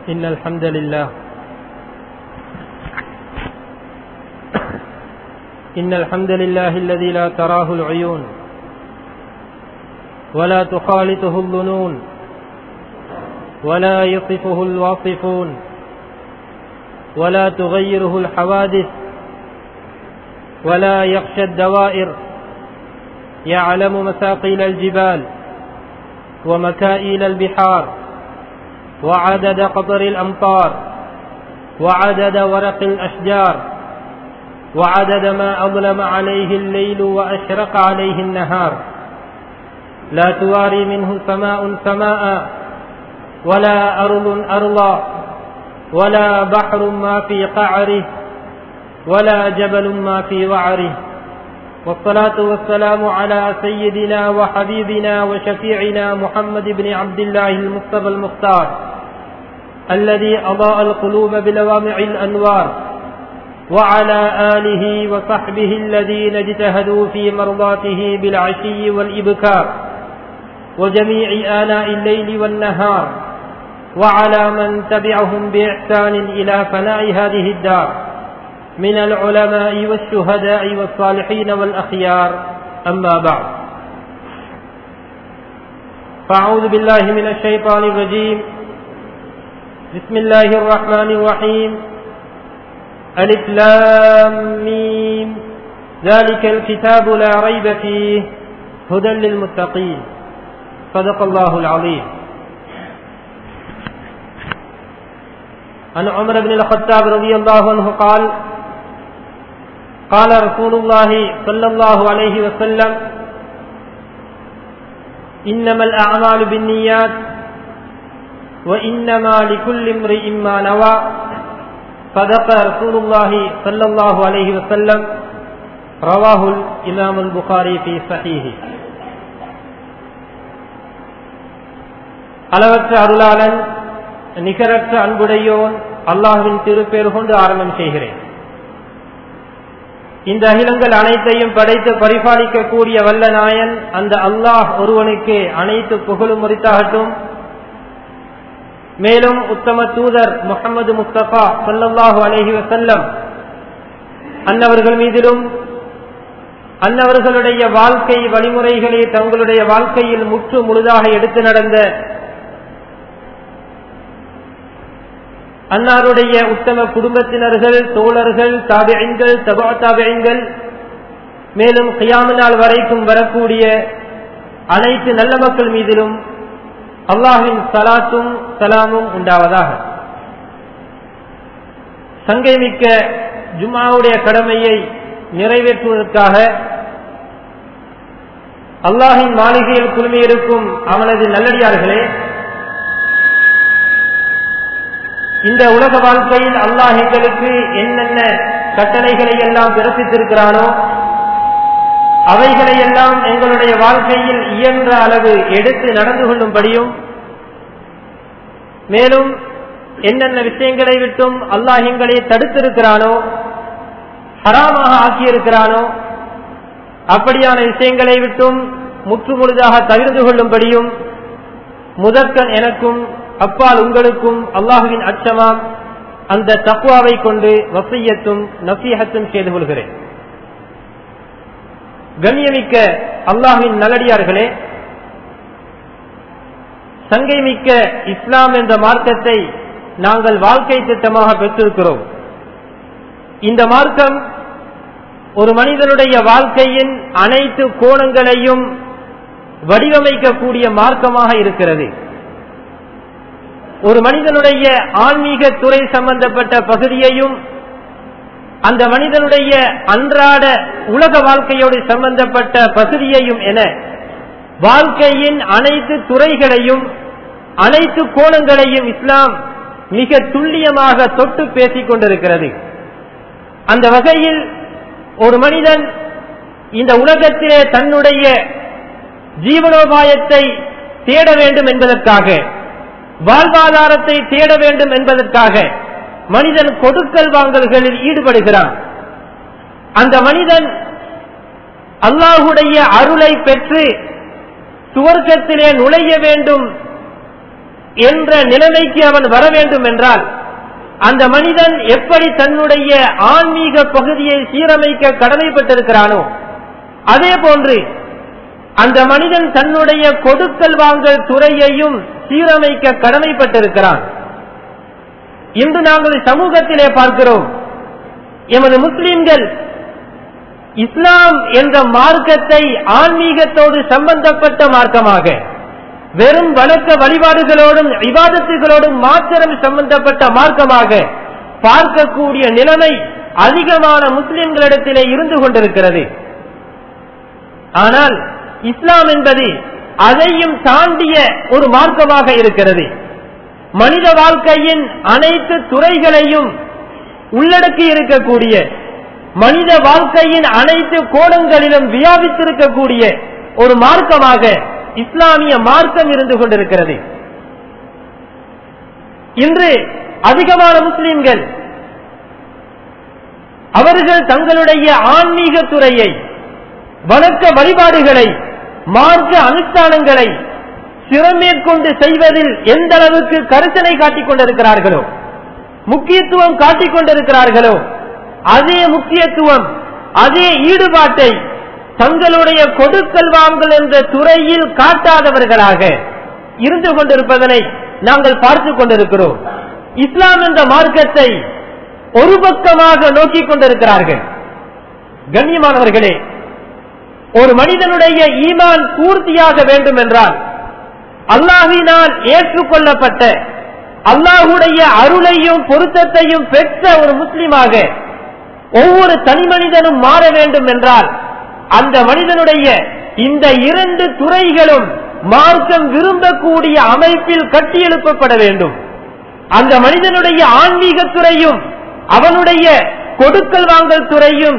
إن الحمد لله الذي لا تراه العيون ولا تخالطه الظنون ولا يصفه الواصفون ولا تغيره الحوادث ولا يخشى الدوائر، يعلم مثاقيل الجبال ومكائيل البحار وعدد قطر الأمطار وعدد ورق الأشجار وعدد ما أظلم عليه الليل وأشرق عليه النهار، لا تواري منه سماء سماء ولا أرض أرضا ولا بحر ما في قعره ولا جبل ما في وعره، والصلاة والسلام على سيدنا وحبيبنا وشفيعنا محمد بن عبد الله المصطفى المختار الذي أضاء القلوب بلوامع الأنوار، وعلى آله وصحبه الذين اجتهدوا في مرضاته بالعشي والإبكار وجميع آلاء الليل والنهار، وعلى من تبعهم بإحسان إلى فناء هذه الدار من العلماء والشهداء والصالحين والأخيار، أما بعد، فأعوذ بالله من الشيطان الرجيم. بسم الله الرحمن الرحيم. ألف لام ميم، ذلك الكتاب لا ريب فيه هدى للمتقين، صدق الله العظيم. عن عمر بن الخطاب رضي الله عنه قال: قال رسول الله صلى الله عليه وسلم: إنما الأعمال بالنيات وإنما لكل امرئ ما نوى، صدق رسول الله صلى الله عليه وسلم، رواه الإمام البخاري في صحيحه. அளவற்ற அருளாளன் நிகரற்ற அன்புடையோன் அல்லாஹ்வின் திருப்பேர் கொண்டு ஆரம்பம் செய்கிறேன். இந்த அகிலங்கள் அனைத்தையும் படைத்து பரிபாலிக்கக்கூடிய வல்ல நாயன் அந்த அல்லாஹ் ஒருவனுக்கு அனைத்து புகழும் உரித்தாகட்டும். மேலும் உத்தம தூதர் முஹம்மது முஸ்தபா ஸல்லல்லாஹு அலைஹி வஸல்லம் அன்னவர்கள் மீதிலும் அன்னவர்களுடைய வாழ்க்கை வழிமுறைகளை தங்களுடைய வாழ்க்கையில் முற்று முழுதாக எடுத்து நடந்த அன்னாருடைய உத்தம குடும்பத்தினர்கள், தோழர்கள், தாபிஈன்கள், தபா தாபிஈன்கள், மேலும் கியாமத் நாள் வரைக்கும் வரக்கூடிய அனைத்து நல்ல மக்கள் மீதிலும் அல்லாஹ்வின் ஸலாத்தும் ஸலாமும் உண்டாவதாக. சங்கைமிக்க ஜும்ஆவுடைய கடமையை நிறைவேற்றுவதற்காக அல்லாஹ்வின் மாளிகையில் குழுமியிருக்கும் அவனது நல்லடியார்களே, இந்த உலக வாழ்க்கையில் அல்லாஹ் எங்களுக்கு என்னென்ன கட்டளைகளை எல்லாம் பிறப்பித்திருக்கிறானோ அவைகளை எல்லாம் எங்களுடைய வாழ்க்கையில் இயன்ற அளவு எடுத்து நடந்து கொள்ளும்படியும், மேலும் என்னென்ன விஷயங்களை விட்டும் அல்லாஹ் எங்களை தடுத்திருக்கிறானோ, ஹராமாக ஆக்கியிருக்கிறானோ அப்படியான விஷயங்களை விட்டும் முற்று முழுதாக தவிர்த்து கொள்ளும்படியும் முதற்கண் எனக்கும் அப்பால் உங்களுக்கும் அல்லாஹுவின் அச்சமாம் அந்த தக்வாவை கொண்டு வசியத்தும் நசீஹத்தும் செய்து கொள்கிறேன். கண்ணியமிக்க அல்லாஹ்வின் நல்லடியார்களே, சங்கைமிக்க இஸ்லாம் என்ற மார்க்கத்தை நாங்கள் வாழ்க்கை திட்டமாக பெற்றிருக்கிறோம். இந்த மார்க்கம் ஒரு மனிதனுடைய வாழ்க்கையின் அனைத்து கோணங்களையும் வடிவமைக்கக்கூடிய மார்க்கமாக இருக்கிறது. ஒரு மனிதனுடைய ஆன்மீக துறை சம்பந்தப்பட்ட பகுதியையும் அந்த மனிதனுடைய அன்றாட உலக வாழ்க்கையோடு சம்பந்தப்பட்ட பகுதியையும் என வாழ்க்கையின் அனைத்து துறைகளையும் அனைத்து கோணங்களையும் இஸ்லாம் மிக துல்லியமாக தொட்டு பேசிக் கொண்டிருக்கிறது. அந்த வகையில் ஒரு மனிதன் இந்த உலகத்திலே தன்னுடைய ஜீவனோபாயத்தை தேட வேண்டும் என்பதற்காக, வாழ்வாதாரத்தை தேட வேண்டும் என்பதற்காக மனிதன் கொடுக்கல் வாங்கல்களில் ஈடுபடுகிறான். அந்த மனிதன் அல்லாஹுடைய அருளை பெற்று சுவர்க்கத்திலே நுழைய வேண்டும் என்ற நிலைமைக்கு அவன் வர வேண்டும் என்றால் அந்த மனிதன் எப்படி தன்னுடைய ஆன்மீக பகுதியை சீரமைக்க கடமைப்பட்டிருக்கிறானோ அதே போன்று அந்த மனிதன் தன்னுடைய கொடுக்கல் வாங்கல் துறையையும் சீரமைக்க கடமைப்பட்டிருக்கிறான். இன்று நாங்கள் சமூகத்திலே பார்க்கிறோம், எமது முஸ்லிம்கள் இஸ்லாம் என்ற மார்க்கத்தை ஆன்மீகத்தோடு சம்பந்தப்பட்ட மார்க்கமாக, வெறும் வணக்க வழிபாடுகளோடும் இபாதத்துகளோடும் மாத்திரம் சம்பந்தப்பட்ட மார்க்கமாக பார்க்கக்கூடிய நிலைமை அதிகமான முஸ்லிம்களிடத்திலே இருந்து கொண்டிருக்கிறது. ஆனால் இஸ்லாம் என்பது அதையும் தாண்டிய ஒரு மார்க்கமாக இருக்கிறது. மனித வாழ்க்கையின் அனைத்து துறைகளையும் உள்ளடக்கி இருக்கக்கூடிய, மனித வாழ்க்கையின் அனைத்து கோணங்களிலும் வியாபித்திருக்கக்கூடிய ஒரு மார்க்கமாக இஸ்லாமிய மார்க்கம் இருந்து கொண்டிருக்கிறது. இன்று அதிகமான முஸ்லிம்கள் அவர்கள் தங்களுடைய ஆன்மீக துறையை, வணக்க வழிபாடுகளை, மார்க்க அனுஷ்டானங்களை சிறமேற்கொண்டு செய்வதில் எந்த அளவுக்கு கரிசனை காட்டிக் கொண்டிருக்கிறார்களோ, முக்கியத்துவம் காட்டிக் கொண்டிருக்கிறார்களோ, அதே முக்கியத்துவம், அதே ஈடுபாட்டை தங்களுடைய கொடுக்கல் வாங்கல் என்ற துறையில் காட்டாதவர்களாக இருந்து கொண்டிருப்பதனை நாங்கள் பார்த்துக் கொண்டிருக்கிறோம். இஸ்லாம் என்ற மார்க்கத்தை ஒரு பக்கமாக நோக்கிக் கொண்டிருக்கிறார்கள். கண்ணியமானவர்களே, ஒரு மனிதனுடைய ஈமான் பூர்த்தியாக வேண்டும் என்றால் அல்லாஹ்வினால் ஏற்றுக்கொள்ளப்பட்ட, அல்லாஹ்வுடைய அருளையும் பொருத்தத்தையும் பெற்ற ஒரு முஸ்லிமாக ஒவ்வொரு தனி மனிதனும் மாற வேண்டும் என்றால் அந்த மனிதனுடைய இந்த இரண்டு துறைகளும் மார்க்கம் விரும்பக்கூடிய அமைப்பில் கட்டியெழுப்பப்பட வேண்டும். அந்த மனிதனுடைய ஆன்மீக துறையும் அவனுடைய கொடுக்கல் வாங்கல் துறையும்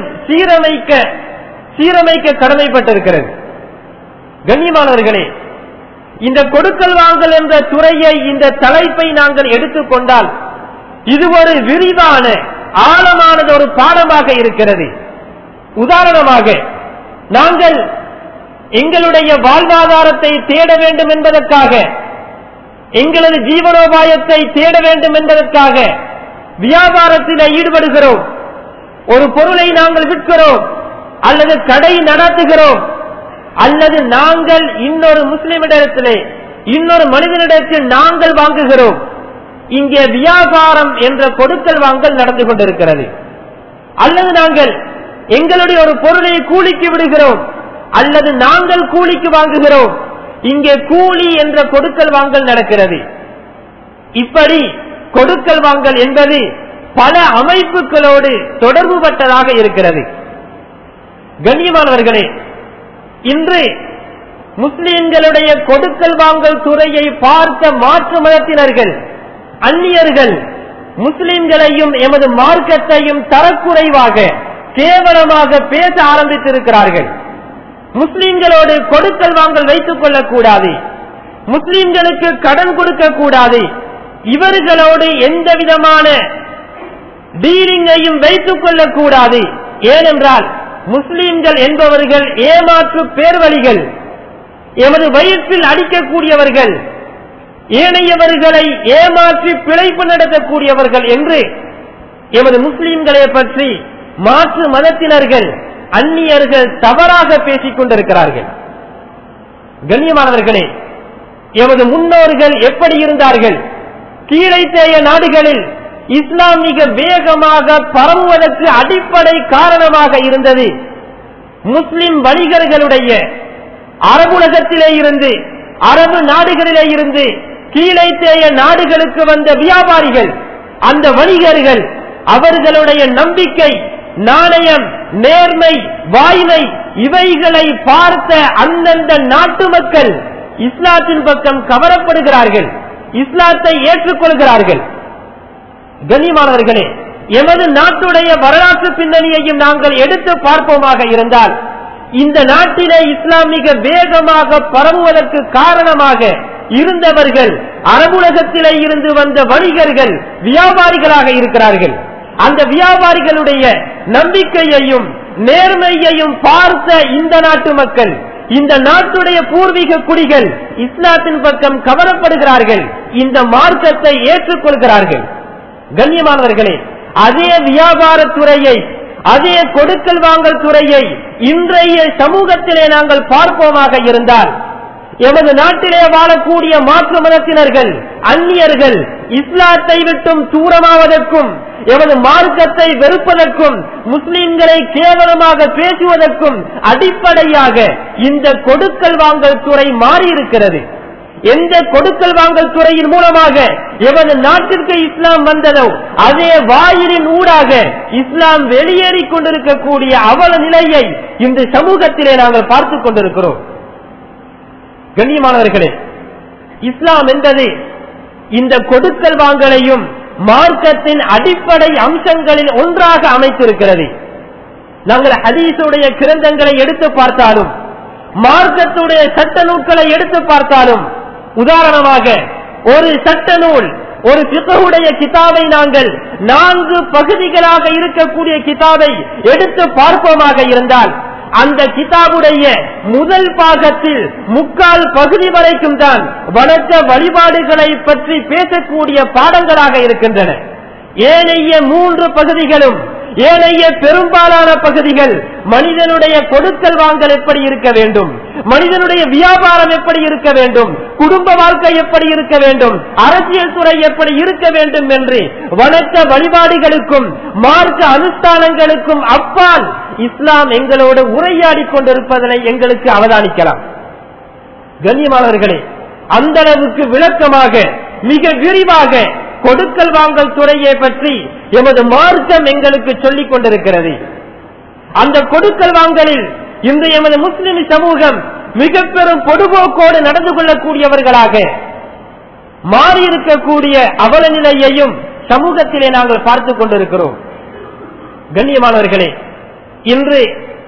சீரமைக்க கடமைப்பட்டிருக்கிறது. கண்ணியமானவர்களே, இந்த கொடுக்கல் வாங்கல் என்ற துறையை, இந்த தலைப்பை நாங்கள் எடுத்துக்கொண்டால் இது ஒரு விரிவான ஆழமானது ஒரு பாடமாக இருக்கிறது. உதாரணமாக, நாங்கள் எங்களுடைய வாழ்வாதாரத்தை தேட வேண்டும் என்பதற்காக, எங்களது ஜீவனோபாயத்தை தேட வேண்டும் என்பதற்காக வியாபாரத்தில் ஈடுபடுகிறோம். ஒரு பொருளை நாங்கள் விற்கிறோம், அல்லது கடை நடத்துகிறோம், அல்லது நாங்கள் இன்னொரு முஸ்லிமிடத்திலே, இன்னொரு மனிதனிடத்தில் நாங்கள் வாங்குகிறோம். இங்கே வியாபாரம் என்ற கொடுக்கல் வாங்கல் நடந்து கொண்டிருக்கிறது. அல்லது நாங்கள் எங்களுடைய ஒரு பொருளை கூலிக்கு விடுகிறோம், அல்லது நாங்கள் கூலிக்கு வாங்குகிறோம். இங்கே கூலி என்ற கொடுக்கல் வாங்கல் நடக்கிறது. இப்படி கொடுக்கல் வாங்கல் என்பது பல அமைப்புகளோடு தொடர்பு பட்டதாக இருக்கிறது. கண்ணியமானவர்களே, இன்று முஸ்லிம்களுடைய கொடுக்கல் வாங்கல் துறையை பார்த்த மாற்று மதத்தினர்கள், அந்நியர்கள் முஸ்லிம்களையும் எமது மார்க்கத்தையும் தரக்குறைவாக, கேவலமாக பேச ஆரம்பித்திருக்கிறார்கள். முஸ்லிம்களோடு கொடுக்கல் வாங்கல் வைத்துக் கொள்ளக்கூடாது, முஸ்லிம்களுக்கு கடன் கொடுக்க கூடாது, இவர்களோடு எந்த விதமான டீலிங்கையும் வைத்துக் கொள்ளக்கூடாது. ஏனென்றால் முஸ்லிம்கள் என்பவர்கள் ஏமாற்று பேர்வழிகள், எமது வயிற்றில் அடிக்கக்கூடியவர்கள், ஏனையவர்களை ஏமாற்றி பிழைப்பு நடத்தக்கூடியவர்கள் என்று எமது முஸ்லிம்களை பற்றி மாற்று மதத்தினர்கள், அந்நியர்கள் தவறாக பேசிக் கொண்டிருக்கிறார்கள். கண்ணியமானவர்களே, எமது முன்னோர்கள் எப்படி இருந்தார்கள்? கீழைத்தேய நாடுகளில் இஸ்லாம் மிக வேகமாக பரவுவதற்கு அடிப்படை காரணமாக இருந்தது முஸ்லிம் வணிகர்களுடைய, அரபுலகத்திலே இருந்து, அரபு நாடுகளிலே இருந்து கீழைத்தேய நாடுகளுக்கு வந்த வியாபாரிகள், அந்த வணிகர்கள், அவர்களுடைய நம்பிக்கை, நாணயம், நேர்மை, வாய்மை, இவைகளை பார்த்த அந்தந்த நாட்டு மக்கள் இஸ்லாத்தின் பக்கம் கவரப்படுகிறார்கள், இஸ்லாத்தை ஏற்றுக்கொள்கிறார்கள். கண்ணியமானவர்களே, எமது நாட்டுடைய வரலாற்று பின்னணியையும் நாங்கள் எடுத்து பார்ப்போமாக இருந்தால் இந்த நாட்டிலே இஸ்லாம் மிக வேகமாக பரவுவதற்கு காரணமாக இருந்தவர்கள் அரபுலகத்திலே இருந்து வந்த வணிகர்கள், வியாபாரிகளாக இருக்கிறார்கள். அந்த வியாபாரிகளுடைய நம்பிக்கையையும் நேர்மையையும் பார்த்த இந்த நாட்டு மக்கள் இந்த நாட்டுடைய பூர்வீக குடிகள் இஸ்லாத்தின் பக்கம் கவரப்படுகிறார்கள், இந்த மார்க்கத்தை ஏற்றுக்கொள்கிறார்கள். கண்ணியமானவர்களே, அதே வியாபாரத்துறையை, அதே கொடுக்கல் வாங்கல் துறையை இன்றைய சமூகத்திலே நாங்கள் பார்ப்போமாக இருந்தால், எமது நாட்டிலே வாழக்கூடிய மாற்று மதத்தினர்கள், அந்நியர்கள் இஸ்லாத்தை விட்டும் தூரமாவதற்கும், எமது மார்க்கத்தை வெறுப்பதற்கும், முஸ்லிம்களை கேவலமாக பேசுவதற்கும் அடிப்படையாக இந்த கொடுக்கல் வாங்கல் துறை மாறியிருக்கிறது. எந்த கொடுக்கல் வாங்கல் துறையின் மூலமாக எமது நாட்டிற்கு இஸ்லாம் வந்ததோ அதே வாயிலின் ஊடாக இஸ்லாம் வெளியேறிக் கொண்டிருக்கக்கூடிய அவல நிலையை இந்த சமூகத்திலே நாங்கள் பார்த்துக் கொண்டிருக்கிறோம். கண்ணியமானவர்களே, இஸ்லாம் என்பது இந்த கொடுக்கல் வாங்கலையும் மார்க்கத்தின் அடிப்படை அம்சங்களில் ஒன்றாக அமைத்திருக்கிறது. நாங்கள் ஹதீஸுடைய கிரந்தங்களை எடுத்து பார்த்தாலும், மார்க்கத்துடைய சட்ட நூல்களை எடுத்து பார்த்தாலும், உதாரணமாக ஒரு சட்ட நூல், ஒரு ஃபிக்ஹுடைய கிதாபை நாங்கள் 4 பகுதிகளாக இருக்கக்கூடிய கிதாபை எடுத்து பார்ப்போமாக இருந்தால், அந்த கிதாபுடைய முதல் பாகத்தில் 3/4 பகுதி வரைக்கும் தான் வணக்க வழிபாடுகளை பற்றி பேசக்கூடிய பாடங்களாக இருக்கின்றன. ஏனைய 3 பகுதிகளும், ஏனைய பெரும்பாலான பகுதிகள் மனிதனுடைய கொடுக்கல் வாங்கல் எப்படி இருக்க வேண்டும், மனிதனுடைய வியாபாரம் எப்படி இருக்க வேண்டும், குடும்ப வாழ்க்கை எப்படி இருக்க வேண்டும், அரசியல் துறை எப்படி இருக்க வேண்டும் என்று வணக்க வழிபாடுகளுக்கும் மார்க்க அனுஷ்டானங்களுக்கும் அப்பால் இஸ்லாம் எங்களோடு உரையாடி கொண்டிருப்பதனை எங்களுக்கு அவதானிக்கலாம். கண்ணியமானவர்களே, அந்த அளவுக்கு விளக்கமாக மிக விரிவாக கொடுக்கல் வாங்கல் துறையை பற்றி எமது மார்க்கம் எங்களுக்கு சொல்லிக் கொண்டிருக்கிறது. அந்த கொடுக்கல் வாங்கலில் இன்று எமது முஸ்லிம் சமூகம் மிக பெரும் பொதுபோக்கோடு நடந்து கொள்ளக்கூடியவர்களாக மாறியிருக்கக்கூடிய அவல நிலையையும் சமூகத்திலே நாங்கள் பார்த்துக் கொண்டிருக்கிறோம். கண்ணியமானவர்களே, இன்று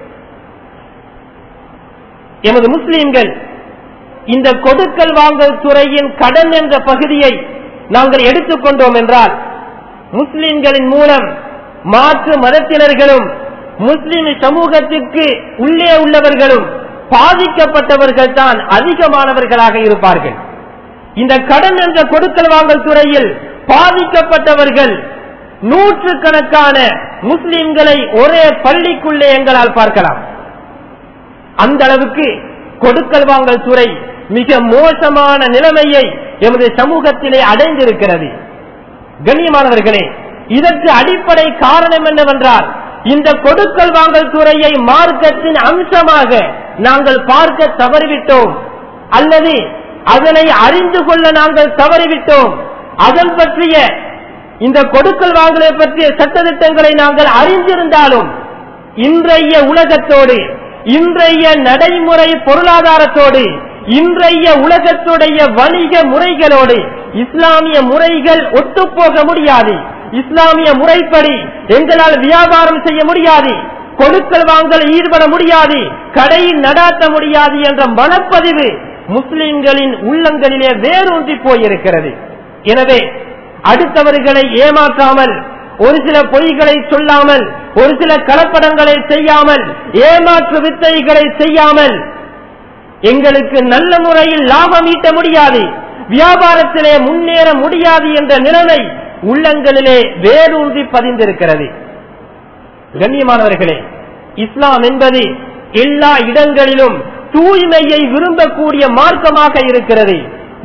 எமது முஸ்லிம்கள் இந்த கொடுக்கல் வாங்கல் துறையின் கடன் என்ற பகுதியை நாங்கள் எடுத்துக்கொண்டோம் என்றால், முஸ்லிம்களின் மூலம் மாற்று மதத்தினர்களும் முஸ்லிம் சமூகத்திற்கு உள்ளே உள்ளவர்களும் பாதிக்கப்பட்டவர்கள் தான் அதிகமானவர்களாக இருப்பார்கள். இந்த கடன் என்ற கொடுக்கல் வாங்கல் துறையில் பாதிக்கப்பட்டவர்கள் 100 கணக்கான முஸ்லிம்களை ஒரே பள்ளிக்குள்ளே எங்களால் பார்க்கலாம். அந்த அளவுக்கு கொடுக்கல் வாங்கல் துறை மிக மோசமான நிலைமையை எமது சமூகத்திலே அடைந்திருக்கிறது. கண்ணியமானவர்களே, இதற்கு அடிப்படை காரணம் என்னவென்றால், இந்த கொடுக்கல் வாங்கல் துறையை மார்க்கத்தின் அம்சமாக நாங்கள் பார்க்க தவறிவிட்டோம், அல்லது அதனை அறிந்து கொள்ள நாங்கள் தவறிவிட்டோம். அதன் பற்றிய இந்த கொடுக்கல் வாங்கலை பற்றிய சட்டத்திட்டங்களை நாங்கள் அறிந்திருந்தாலும் இன்றைய உலகத்தோடு, இன்றைய நடைமுறை பொருளாதாரத்தோடு, இன்றைய உலகத்துடைய வணிக முறைகளோடு இஸ்லாமிய முறைகள் ஒத்துப்போக முடியாது. இஸ்லாமிய முறைப்படி எங்களால் வியாபாரம் செய்ய முடியாது, கொடுக்கல் வாங்கல் ஈடுபட முடியாது, கடையில் நடாத்த முடியாது என்ற மனப்பதிவு முஸ்லிம்களின் உள்ளங்களிலே வேரூன்றி போயிருக்கிறது. எனவே அடுத்தவர்களை ஏமாற்றாமல், ஒரு சில பொய்களை சொல்லாமல், ஒரு சில கலப்படங்களை செய்யாமல், ஏமாற்று வித்தைகளை செய்யாமல் எங்களுக்கு நல்ல முறையில் லாபம் ஈட்ட முடியாது, வியாபாரத்திலே முன்னேற முடியாது என்ற நிலைமை உள்ளங்களிலே வேரூன்றி பதிந்திருக்கிறது. கண்ணியமானவர்களே, இஸ்லாம் என்பது எல்லா இடங்களிலும் தூய்மையை விரும்பக்கூடிய மார்க்கமாக இருக்கிறது.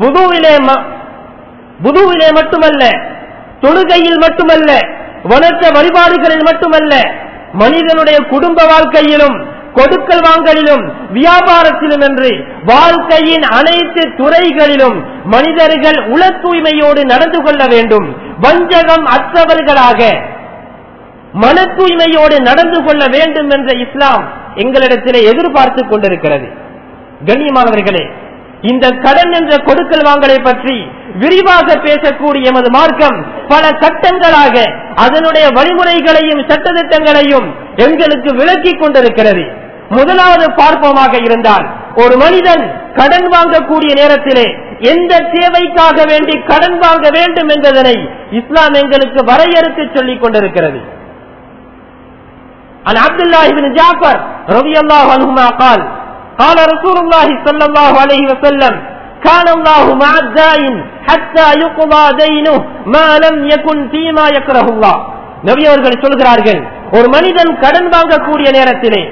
வுதுவிலே மட்டுமல்ல, தொழுகையில் மட்டுமல்ல, வணக்க வழிபாடுகளில் மட்டுமல்ல, மனிதனுடைய குடும்ப வாழ்க்கையிலும், கொடுக்கல் வாங்கலிலும், வியாபாரத்திலும் என்று வாழ்க்கையின் அனைத்து துறைகளிலும் மனிதர்கள் உள தூய்மையோடு நடந்து கொள்ள வேண்டும். வஞ்சகம் அற்றவர்களாக மன தூய்மையோடு நடந்து கொள்ள வேண்டும் என்ற இஸ்லாம் எங்களிடத்திலே எதிர்பார்த்துக் கொண்டிருக்கிறது. கண்ணியமானவர்களே, இந்த கடன் என்ற கொடுக்கல் வாங்கலை பற்றி விரிவாக பேசக்கூடிய எமது மார்க்கம் பல கட்டங்களாக அதனுடைய வழிமுறைகளையும் சட்டத்திட்டங்களையும் எங்களுக்கு விளக்கிக் கொண்டிருக்கிறது. முதலாவது பார்ப்போமாக இருந்தால், ஒரு மனிதன் கடன் வாங்கக்கூடிய நேரத்திலே எந்த தேவைக்காக வேண்டி கடன் வாங்க வேண்டும் என்பதனை இஸ்லாம் எங்களுக்கு வரையறுத்து சொல்லிக் கொண்டிருக்கிறது. عن عبد الله بن جعفر رضي الله عنهما قال قال رسول الله صلى الله عليه وسلم كان الله مع الدائن حتى يقضى دينه ما لم يكن فيما يكره الله. நபி அவர்கள் சொல்கிறார்கள், ஒரு மனிதன் கடன் வாங்கக்கூடிய நேரத்திலே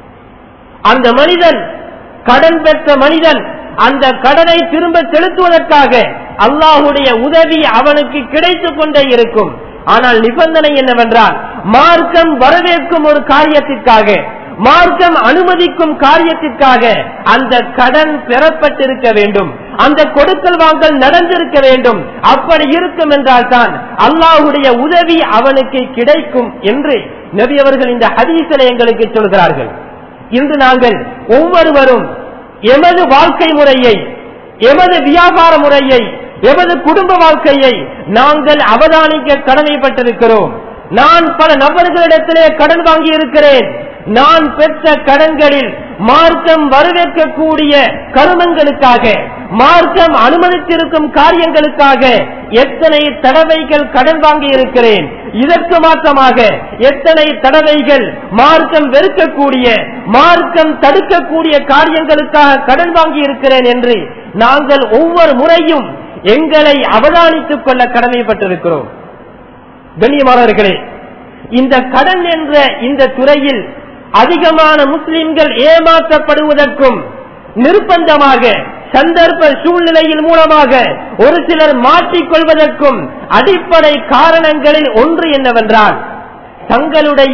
அந்த மனிதன், கடன் பெற்ற மனிதன் அந்த கடனை திரும்ப செலுத்துவதற்காக அல்லாஹுடைய உதவி அவனுக்கு கிடைத்துக் கொண்டே இருக்கும். ஆனால் நிபந்தனை என்னவென்றால், மார்க்கம் வரவேற்கும் ஒரு காரியத்திற்காக, மார்க்கம் அனுமதிக்கும் காரியத்திற்காக அந்த கடன் பெறப்பட்டிருக்க வேண்டும், அந்த கொடுக்கல் வாங்கல் நடந்திருக்க வேண்டும். அப்படி இருக்கும் என்றால் தான் அல்லாஹுடைய உதவி அவனுக்கு கிடைக்கும் என்று நபி அவர்கள் இந்த ஹதீஸிலே எங்களுக்கு சொல்கிறார்கள். இன்று நாங்கள் ஒவ்வொருவரும் எமது வாழ்க்கை முறையை, எமது வியாபார முறையை, எமது குடும்ப வாழ்க்கையை நாங்கள் அவதானிக்க கடமைப்பட்டிருக்கிறோம். நான் பல நபர்களிடத்திலே கடன் வாங்கி இருக்கிறேன். நான் பெற்ற கடன்களில் மார்க்கம் வரவேற்கக்கூடிய கருமங்களுக்காக, மார்க்கம் அனுமதித்திருக்கும் காரியங்களுக்காக எத்தனை தடவைகள் கடன் வாங்கி இருக்கிறேன். இதற்கு மாற்றமாக எத்தனை தடவைகள் மார்க்கம் வெறுக்கக்கூடிய, மார்க்கம் தடுக்கக்கூடிய காரியங்களுக்காக கடன் வாங்கி இருக்கிறேன் என்று நாங்கள் ஒவ்வொரு முறையும் எங்களை அவதானித்துக் கொள்ள கடமைப்பட்டிருக்கிறோம். கண்ணியமானவர்களே, இந்த கடன் என்ற இந்த துறையில் அதிகமான முஸ்லிம்கள் ஏமாற்றப்படுவதற்கும் நிர்பந்தமாக சந்தர்ப்ப சூழ்நிலையின் மூலமாக ஒரு சிலர் மாற்றிக்கொள்வதற்கும் அடிப்படை காரணங்களில் ஒன்று என்னவென்றால், தங்களுடைய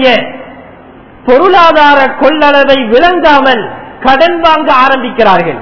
பொருளாதார கொள்ளளவை விளங்காமல் கடன் வாங்க ஆரம்பிக்கிறார்கள்.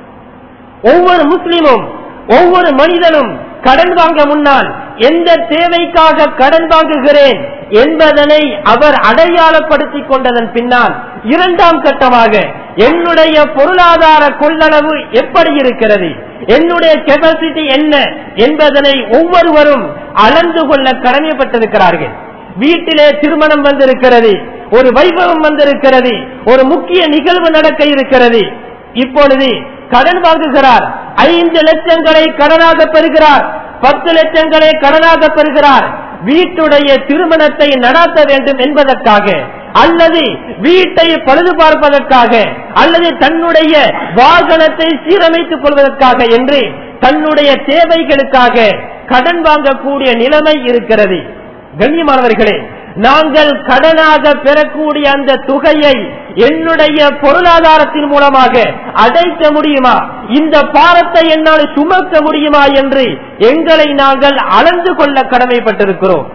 ஒவ்வொரு முஸ்லிமும், ஒவ்வொரு மனிதனும் கடன் வாங்க முன்னால் எந்த தேவைக்காக கடன் வாங்குகிறேன் என்பதனை அவர் அடையாளப்படுத்திக் கொண்டதன் பின்னால் இரண்டாம் கட்டமாக என்னுடைய பொருளாதார கொள்ளளவு எப்படி இருக்கிறது, என்னுடைய கெபாசிட்டி என்ன என்பதனை ஒவ்வொருவரும் அளந்து கொள்ள கடமைப்பட்டிருக்கிறார்கள். வீட்டிலே திருமணம் வந்திருக்கிறது, ஒரு வைபவம் வந்திருக்கிறது, ஒரு முக்கிய நிகழ்வு நடக்க இருக்கிறது. இப்பொழுது கடன் வாங்குகிறார். 5 லட்சங்களை கடனாக பெறுகிறார், 10 லட்சங்களை கடனாக பெறுகிறார். வீட்டுடைய திருமணத்தை நடாத்த வேண்டும் என்பதற்காக, அல்லது வீட்டை பழுது பார்ப்பதற்காக, அல்லது தன்னுடைய வாகனத்தை சீரமைத்துக் கொள்வதற்காக என்று தன்னுடைய தேவைகளுக்காக கடன் வாங்கக்கூடிய நிலைமை இருக்கிறது. கண்ணியமானவர்களே, நாங்கள் கடனாக பெறக்கூடிய அந்த தொகையை என்னுடைய பொருளாதாரத்தின் மூலமாக அடைக்க முடியுமா, இந்த பாரத்தை என்னால் சுமக்க முடியுமா என்று எங்களை நாங்கள் அளந்து கொள்ள கடமைப்பட்டிருக்கிறோம்.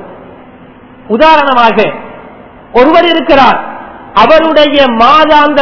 உதாரணமாக, ஒருவர் இருக்கிறார், அவருடைய மாதாந்த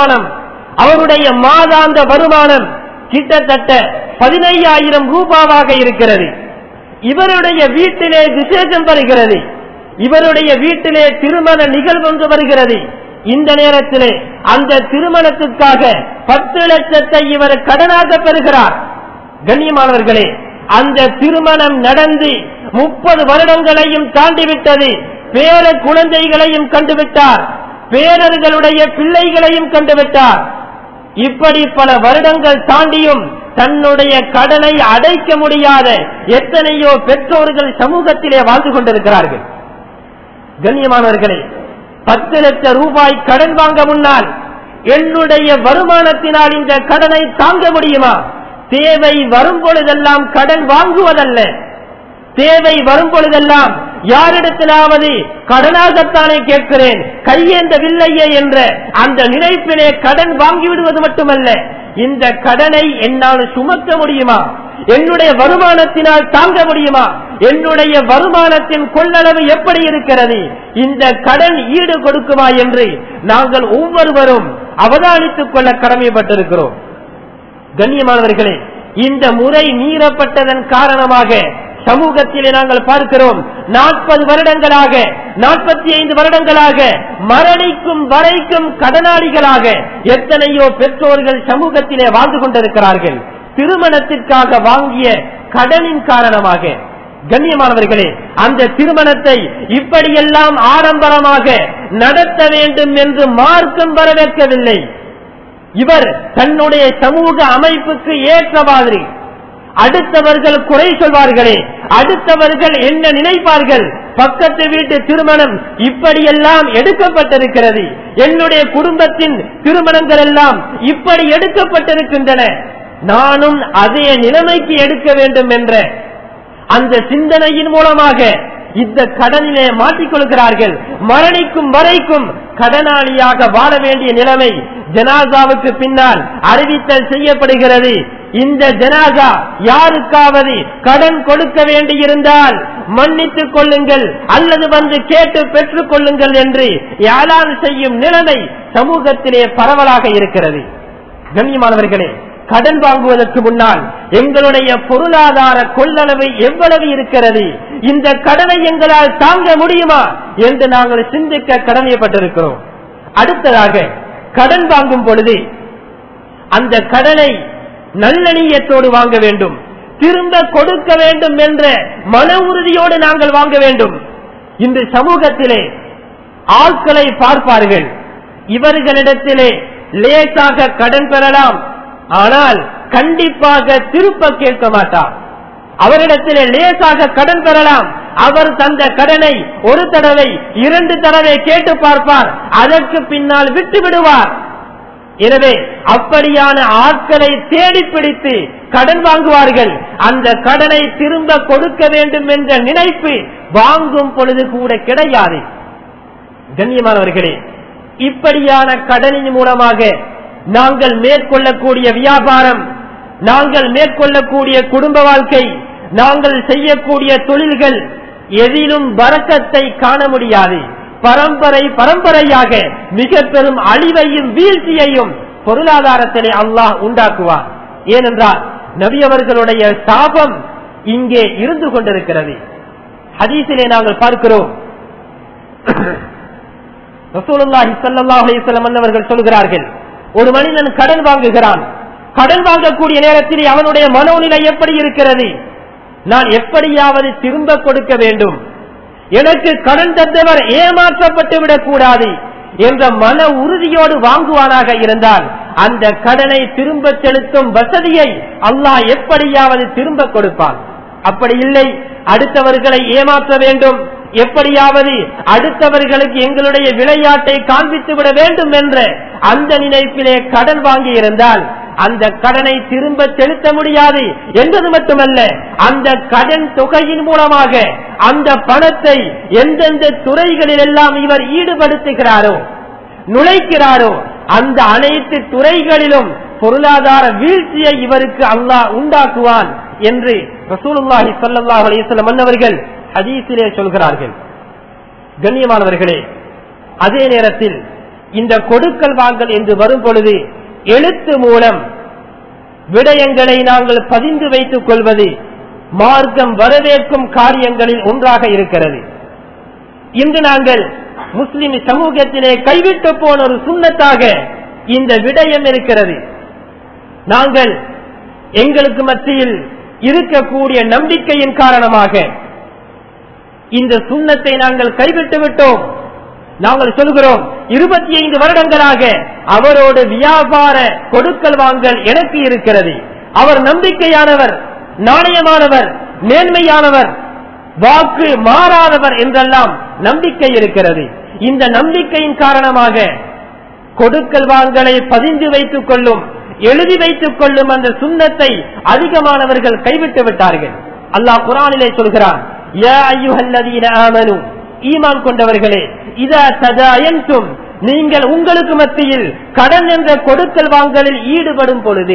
வருமானம் கிட்டத்தட்ட 15,000 ரூபாவாக இருக்கிறது. இவருடைய வீட்டிலே விசேஷம் வருகிறது, இவருடைய வீட்டிலே திருமண நிகழ்வு ஒன்று வருகிறது. இந்த நேரத்திலே அந்த திருமணத்திற்காக 10 லட்சத்தை இவர் கடனாக பெறுகிறார். கண்ணியமானவர்களே, அந்த திருமணம் நடந்து 30 வருடங்களையும் தாண்டிவிட்டது. பேர குழந்தைகளையும் கண்டுவிட்டார், பேரர்களுடைய பிள்ளைகளையும் கண்டுவிட்டார். இப்படி பல வருடங்கள் தாண்டியும் தன்னுடைய கடனை அடைக்க முடியாத எத்தனையோ பெற்றோர்கள் சமூகத்திலே வாழ்ந்து கொண்டிருக்கிறார்கள். கண்ணியமானவர்களே, 10 லட்சம் ரூபாய் கடன் வாங்க முன்னால் என்னுடைய வருமானத்தினால் இந்த கடனை தாங்க முடியுமா? தேவை வரும் பொழுதெல்லாம் கடன் வாங்குவதல்ல, தேவை வரும் பொழுதெல்லாம் யாரிடத்திலாவது கடனாகத்தானே கேட்கிறேன், கையேந்தவில்லையே என்ற அந்த நினைப்பிலே கடன் வாங்கிவிடுவது மட்டுமல்ல, இந்த கடனை என்னால் சுமக்க முடியுமா, என்னுடைய வருமானத்தினால் தாங்க முடியுமா, என்னுடைய வருமானத்தின் கொள்ளளவு எப்படி இருக்கிறது, இந்த கடன் ஈடு கொடுக்குமா என்று நாங்கள் ஒவ்வொருவரும் அவதானித்துக் கொள்ள கடமைப்பட்டிருக்கிறோம். கண்ணியமானவர்களே, இந்த முறை மீறப்பட்டதன் காரணமாக சமூகத்திலே நாங்கள் பார்க்கிறோம், 40 வருடங்களாக 45 வருடங்களாக மரணிக்கும் வரைக்கும் கடனாளிகளாக எத்தனையோ பெற்றோர்கள் சமூகத்திலே வாழ்ந்து கொண்டிருக்கிறார்கள், திருமணத்திற்காக வாங்கிய கடனின் காரணமாக. கண்ணியமானவர்களே, அந்த திருமணத்தை இப்படியெல்லாம் ஆடம்பரமாக நடத்த வேண்டும் என்று மார்க்கம் வரவேற்கவில்லை. இவர் தன்னுடைய சமூக அமைப்புக்கு ஏற்ற மாதிரி அடுத்தவர்கள் குறை சொல்வார்களே, அடுத்தவர்கள் என்ன நினைப்பார்கள், பக்கத்து வீட்டு திருமணம் இப்படியெல்லாம் எடுக்கப்பட்டிருக்கிறது, என்னுடைய குடும்பத்தின் திருமணங்கள் எல்லாம் இப்படி எடுக்கப்பட்டிருக்கின்றன, நானும் அதே நிலைமைக்கு எடுக்க வேண்டும் என்ற அந்த சிந்தனையின் மூலமாக இந்த கடனிலே மாட்டிக்கொள்கிறார்கள். மரணிக்கும் வரைக்கும் கடனாளியாக வாழ வேண்டிய நிலைமை ஜனாசாவுக்கு பின்னால் அறிவித்தல் செய்யப்படுகிறது. இந்த ஜனாசா யாருக்காவது கடன் கொடுக்க வேண்டியிருந்தால் மன்னித்துக் கொள்ளுங்கள் அல்லது வந்து கேட்டு பெற்றுக் கொள்ளுங்கள் என்று ஏலான் செய்யும் நிலைமை சமூகத்திலே பரவலாக இருக்கிறது. கண்ணியமானவர்களே, கடன் வாங்குவதற்கு முன்னால் எங்களுடைய பொருளாதார கொள்ளளவு எவ்வளவு இருக்கிறது, இந்த கடனை எங்களால் தாங்க முடியுமா என்று நாங்கள் சிந்திக்க கடமைப்பட்டிருக்கிறோம். அடுத்ததாக, கடன் வாங்கும் பொழுது அந்த கடனை நல்லெண்ணத்தோடு வாங்க வேண்டும், திரும்ப கொடுக்க வேண்டும் என்ற மன உறுதியோடு நாங்கள் வாங்க வேண்டும். இந்த சமூகத்திலே ஆட்களை பார்ப்பார்கள், இவர்களிடத்திலே லேசாக கடன் பெறலாம், ஆனால் கண்டிப்பாக திருப்ப கேட்க மாட்டார். அவரிடத்திலே லேசாக கடன் பெறலாம், அவர் தந்த கடனை ஒரு தடவை 2 தடவை கேட்டு பார்ப்பார், அதற்கு பின்னால் விட்டு விடுவார். எனவே அப்படியான ஆட்களை தேடி பிடித்து கடன் வாங்குவார்கள். அந்த கடனை திரும்ப கொடுக்க வேண்டும் என்ற நினைப்பு வாங்கும் பொழுது கூட கிடையாது. கண்ணியமானவர்களே, இப்படியான கடனின் மூலமாக நாங்கள் மேற்கொள்ளக்கூடிய வியாபாரம், நாங்கள் மேற்கொள்ளக்கூடிய குடும்ப வாழ்க்கை, நாங்கள் செய்யக்கூடிய தொழில்கள் எதிலும் பரக்கத்தை காண முடியாது. பரம்பரையாக மிக பெரும் அழிவையும் வீழ்ச்சியையும் பொருளாதாரத்திலே அல்லாஹ் உண்டாக்குவார். ஏனென்றால் நபி அவர்களுடைய சாபம் இங்கே இருந்து கொண்டிருக்கிறது. ஹதீஸிலே நாங்கள் பார்க்கிறோம், ரசூலுல்லாஹி ஸல்லல்லாஹு அலைஹி வஸல்லம் அவர்கள் சொல்கிறார்கள், ஒரு மனிதன் கடன் வாங்குகிறான், கடன் வாங்கக்கூடிய நேரத்தில் அவனுடைய மனோநிலை எப்படி இருக்கிறது, நான் எப்படியாவது திரும்ப கொடுக்க வேண்டும், எனக்கு கடன் தந்தவர் ஏமாற்றப்பட்டு விடக் கூடாது என்ற மன உறுதியோடு வாங்குவானாக இருந்தால் அந்த கடனை திரும்ப செலுத்தும் வசதியை அல்லாஹ் எப்படியாவது திரும்ப கொடுப்பான். அப்படி இல்லை, அடுத்தவர்களை ஏமாற்ற வேண்டும், எப்படியாவது அடுத்தவர்களுக்கு எங்களுடைய விளையாட்டை காண்பித்து விட வேண்டும் என்ற அந்த நினைப்பிலே கடன் வாங்கி இருந்தால் அந்த கடனை திரும்ப செலுத்த முடியாது என்பது மட்டுமல்ல, அந்த கடன் தொகையின் மூலமாக அந்த பணத்தை எந்தெந்த துறைகளில் எல்லாம் இவர் ஈடுபடுத்துகிறாரோ, நுழைக்கிறாரோ, அந்த அனைத்து துறைகளிலும் பொருளாதார வீழ்ச்சியை இவருக்கு அல்லாஹ் உண்டாக்குவான் என்று ரசூலுல்லாஹி ஸல்லல்லாஹு அலைஹி வஸல்லம் அவர்கள் ஹதீஸிலே சொல்கிறார்கள். கண்ணியமானவர்களே, அதே நேரத்தில் இந்த கொடுக்கல் வாங்கல் என்று வரும் பொழுது எழுத்து மூலம் விடயங்களை நாங்கள் பதிந்து வைத்துக் கொள்வது மார்க்கம் வரவேற்கும் காரியங்களில் ஒன்றாக இருக்கிறது. இன்று நாங்கள் முஸ்லிம் சமூகத்திலே கைவிட்டு போன ஒரு சுன்னத்தாக இந்த விடயம் இருக்கிறது. நாங்கள் எங்களுக்கு மத்தியில் இருக்கக்கூடிய நம்பிக்கையின் காரணமாக இந்த சுன்னத்தை நாங்கள் கைவிட்டு விட்டோம். நாங்கள் சொல்கிறோம், 25 வருடங்களாக அவரோடு வியாபார கொடுக்கல் வாங்கல் எனக்கு இருக்கிறது, அவர் நம்பிக்கையானவர், நாணயமானவர், நேர்மையானவர், வாக்கு மாறாதவர் என்றெல்லாம் நம்பிக்கை இருக்கிறது. இந்த நம்பிக்கையின் காரணமாக கொடுக்கல் வாங்கலை பதிந்து வைத்துக் கொள்ளும், எழுதி வைத்துக் கொள்ளும் அந்த சுன்னத்தை அதிகமானவர்கள் கைவிட்டு விட்டார்கள். அல்லாஹ் குர்ஆனிலே சொல்கிறான், யா அய்யுஹல்லதீன ஆமனூ, ஈமான் கொண்டவர்களே, இதா ததாயன்தும், நீங்கள் உங்களுக்கு மத்தியில் கடன் என்ற கொடுக்கல் வாங்கலில் ஈடுபடும் பொழுது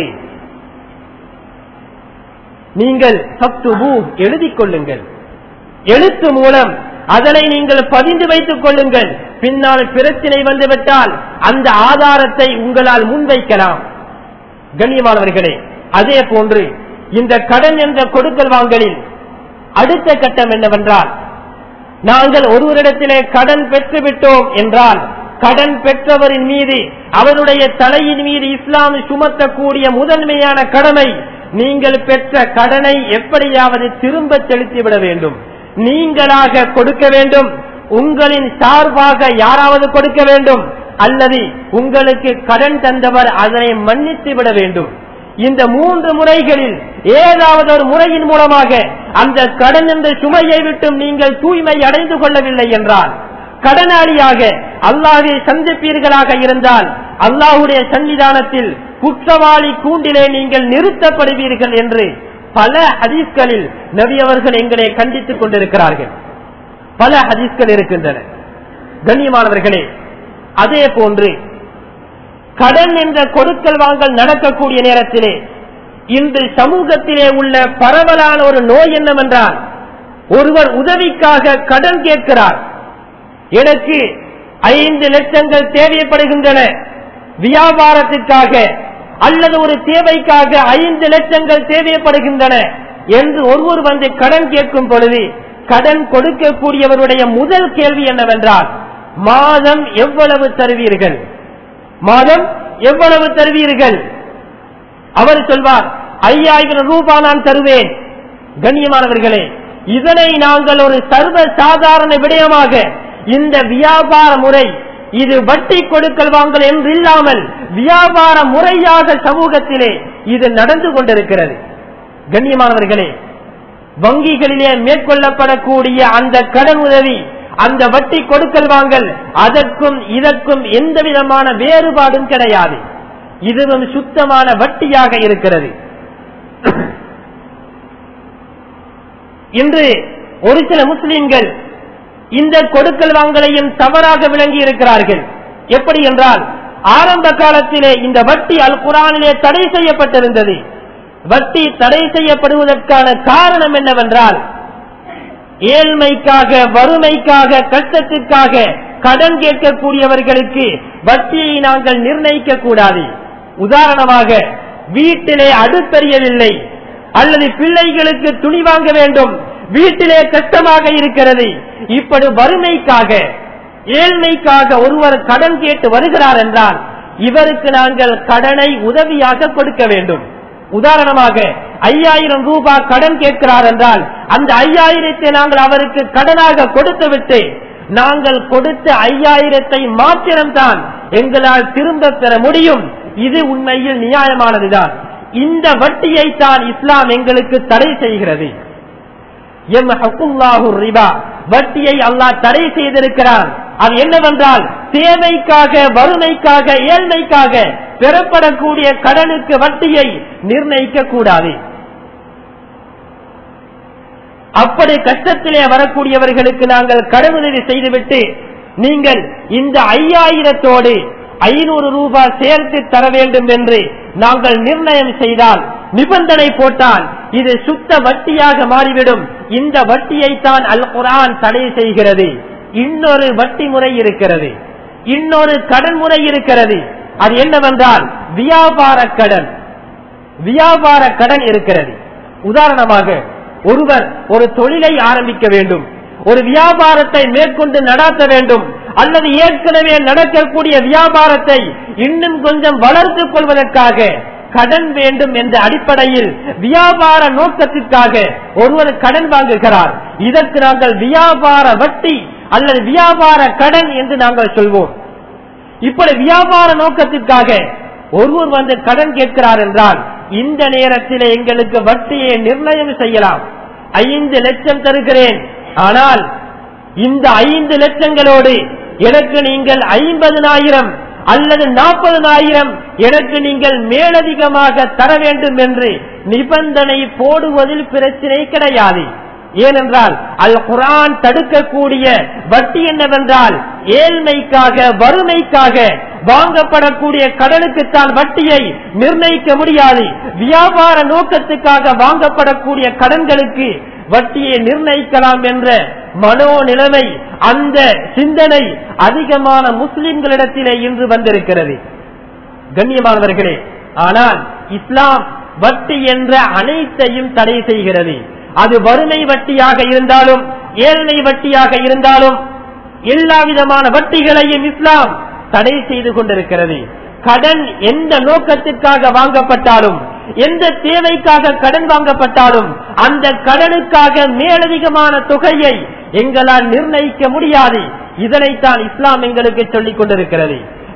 நீங்கள் ஃபக்துபூ, எழுதிக் கொள்ளுங்கள், எழுத்து மூலம் அதனை நீங்கள் பதிந்து வைத்துக் கொள்ளுங்கள். பின்னால் பிரச்சனை வந்துவிட்டால் அந்த ஆதாரத்தை உங்களால் முன்வைக்கலாம். கண்ணியமானவர்களே, அதே போன்று இந்த கடன் என்ற கொடுக்கல் வாங்கலில் அடுத்த கட்டம் என்னவென்றால், நாங்கள் ஒருவரிடத்திலே கடன் பெற்றுவிட்டோம் என்றால் கடன் பெற்றவரின் மீது, அவருடைய தலையின் மீது இஸ்லாம் சுமத்தக்கூடிய முதன்மையான கடமை, நீங்கள் பெற்ற கடனை எப்படியாவது திரும்ப செலுத்திவிட வேண்டும். நீங்களாக கொடுக்க வேண்டும், உங்களின் சார்பாக யாராவது கொடுக்க வேண்டும், அல்லது உங்களுக்கு கடன் தந்தவர் அதனை மன்னித்து விட வேண்டும். இந்த 3 முறைகளில் ஏதாவது ஒரு முறையின் மூலமாக அந்த கடன் என்ற சுமையை விட்டும் நீங்கள் தூய்மை அடைந்து கொள்ளவில்லை என்றால், கடனாளியாக அல்லாஹ்வை சந்திப்பீர்களாக இருந்தால் அல்லாஹ்வுடைய சன்னிதானத்தில் குற்றவாளி கூண்டிலே நீங்கள் நிறுத்தப்படுவீர்கள் என்று பல ஹதீஸ்களில் நபி அவர்கள் எங்களை கண்டித்துக் கொண்டிருக்கிறார்கள். பல ஹதீஸ்கள் இருக்கின்றன. கண்ணியமானவர்களே, அதே போன்று கடன் என்ற கொடுக்கல் வாங்கல் நடக்கக்கூடிய நேரத்திலே இன்று சமூகத்திலே உள்ள பரவலான ஒரு நோய் என்னவென்றால், ஒருவர் உதவிக்காக கடன் கேட்கிறார். எனக்கு 5 லட்சங்கள் தேவைப்படுகின்றன வியாபாரத்திற்காக அல்லது ஒரு தேவைக்காக 5 லட்சங்கள் தேவைப்படுகின்றன என்று ஒருவர் வந்து கடன் கேட்கும் பொழுது கடன் கொடுக்கக்கூடியவருடைய முதல் கேள்வி என்னவென்றால், மாதம் எவ்வளவு தருவீர்கள்? மாதம் எவ்வளவு தருவீர்கள்? அவர் சொல்வார், 5000 ரூபாய் நான் தருவேன். கண்ணியமானவர்களே, இதனை நாங்கள் ஒரு சர்வ சாதாரண விடயமாக இந்த வியாபார முறை, இது வட்டி கொடுக்கல் வாங்கல் என்று இல்லாமல் வியாபார முறையாக சமூகத்திலே இது நடந்து கொண்டிருக்கிறது. கண்ணியமானவர்களே, வங்கிகளிலே மேற்கொள்ளப்படக்கூடிய அந்த கடன் உதவி, அந்த வட்டி கொடுக்கல் வாங்கல், அதற்கும் இதற்கும் எந்த விதமான வேறுபாடும் கிடையாது. இதுவும் சுத்தமான வட்டியாக இருக்கிறது. இன்று ஒரு சில முஸ்லிம்கள் இந்த கொடுக்கல் வாங்கலையும் தவறாக விளங்கி இருக்கிறார்கள். எப்படி என்றால், ஆரம்ப காலத்திலே இந்த வட்டி அல் குர்ஆனிலே தடை செய்யப்பட்டிருந்தது. வட்டி தடை செய்யப்படுவதற்கான காரணம் என்னவென்றால், ஏழ்மைக்காக, வறுமைக்காக, கஷ்டத்திற்காக கடன் கேட்கக்கூடியவர்களுக்கு வட்டியை நாங்கள் நிர்ணயிக்க கூடாது. உதாரணமாக, வீட்டிலே அடுப்பெரியவில்லை அல்லது பிள்ளைகளுக்கு துணி வாங்க வேண்டும், வீட்டிலே கஷ்டமாக இருக்கிறது, இப்படி வறுமைக்காக, ஏழ்மைக்காக ஒருவர் கடன் கேட்டு வருகிறார் என்றால் இவருக்கு நாங்கள் கடனை உதவியாக கொடுக்க வேண்டும். உதாரணமாக 5000 ரூபாய் கடன் கேட்கிறார் என்றால் அந்த 5000 நாங்கள் அவருக்கு கடனாக கொடுத்துவிட்டு நாங்கள் கொடுத்த 5000 மாத்திரம்தான் எங்களால் திரும்ப பெற முடியும். இது உண்மையில் நியாயமானதுதான். இந்த வட்டியை தான் இஸ்லாம் எங்களுக்கு தடை செய்கிறது. வட்டியை அல்லாஹ் தடை செய்திருக்கிறான். அது என்னவென்றால், தேவைக்காக, வறுமைக்காக, ஏழ்மைக்காக பெறப்படக்கூடிய கடனுக்கு வட்டியை நிர்ணயிக்க கூடாது. அப்படி கஷ்டத்திலே வரக்கூடியவர்களுக்கு நாங்கள் கடனுதவி செய்துவிட்டு நீங்கள் இந்த 5000 500 ரூபாய் சேர்த்து தர வேண்டும் என்று நாங்கள் நிர்ணயம் செய்தால், நிபந்தனை போட்டால், இது சுத்த வட்டியாக மாறிவிடும். இந்த வட்டியை தான் அல் குர்ஆன் தடை செய்கிறது. இன்னொரு வட்டி முறை இருக்கிறது, இன்னொரு கடன் முறை இருக்கிறது. அது என்னவென்றால் வியாபார கடன். வியாபார கடன் இருக்கிறது. உதாரணமாக, ஒருவர் ஒரு தொழிலை ஆரம்பிக்க வேண்டும், ஒரு வியாபாரத்தை மேற்கொண்டு நடாத்த வேண்டும், அல்லது ஏற்கனவே நடக்கக்கூடிய வியாபாரத்தை இன்னும் கொஞ்சம் வளர்த்துக் கொள்வதற்காக கடன் வேண்டும் என்ற அடிப்படையில் வியாபார நோக்கத்திற்காக ஒருவர் கடன் வாங்குகிறார். இதற்கு நாங்கள் வியாபார வட்டி அல்லது வியாபார கடன் என்று நாங்கள் சொல்வோம். இப்படி வியாபார நோக்கத்திற்காக ஒருவர் வந்து கடன் கேட்கிறார் என்றால் இந்த நேரத்தில் எங்களுக்கு வட்டியை நிர்ணயம் செய்யலாம். 5 லட்சம் தருகிறேன், ஆனால் இந்த 5 லட்சங்களோடு எனக்கு நீங்கள் 50,000 அல்லது 40,000 எனக்கு நீங்கள் மேலதிகமாக தர வேண்டும் என்று நிபந்தனை போடுவதில் பிரச்சனை கிடையாது. ஏனென்றால் அல் குர்ஆன் தடுக்கக்கூடிய வட்டி என்னவென்றால், ஏழ்மைக்காக, வறுமைக்காக வாங்கப்படக்கூடிய கடனுக்குத்தான் வட்டியை நிர்ணயிக்க முடியாது. வியாபார நோக்கத்துக்காக வாங்கப்படக்கூடிய கடன்களுக்கு வட்டியை நிர்ணயிக்கலாம் என்ற மனோநிலைமை, அந்த சிந்தனை அதிகமான முஸ்லிம்களிடத்திலே இன்று வந்திருக்கிறது. கண்ணியமானவர்களே, ஆனால் இஸ்லாம் வட்டி என்ற அனைத்தையும் தடை செய்கிறது. அது வறுமை வட்டியாக இருந்தாலும், ஏழ்மை வட்டியாக இருந்தாலும், எல்லா விதமான வட்டிகளையும் இஸ்லாம் தடை செய்து கொண்டிருக்கிறது. கடன் எந்த நோக்கத்திற்காக வாங்கப்பட்டாலும், எந்த தேவைக்காக கடன் வாங்கப்பட்டாலும் அந்த கடனுக்காக மேலதிகமான தொகையை எங்களால் நிர்ணயிக்க முடியாது. இதனைத்தான் இஸ்லாம் எங்களுக்கு சொல்லிக் கொண்டிருக்கிறது.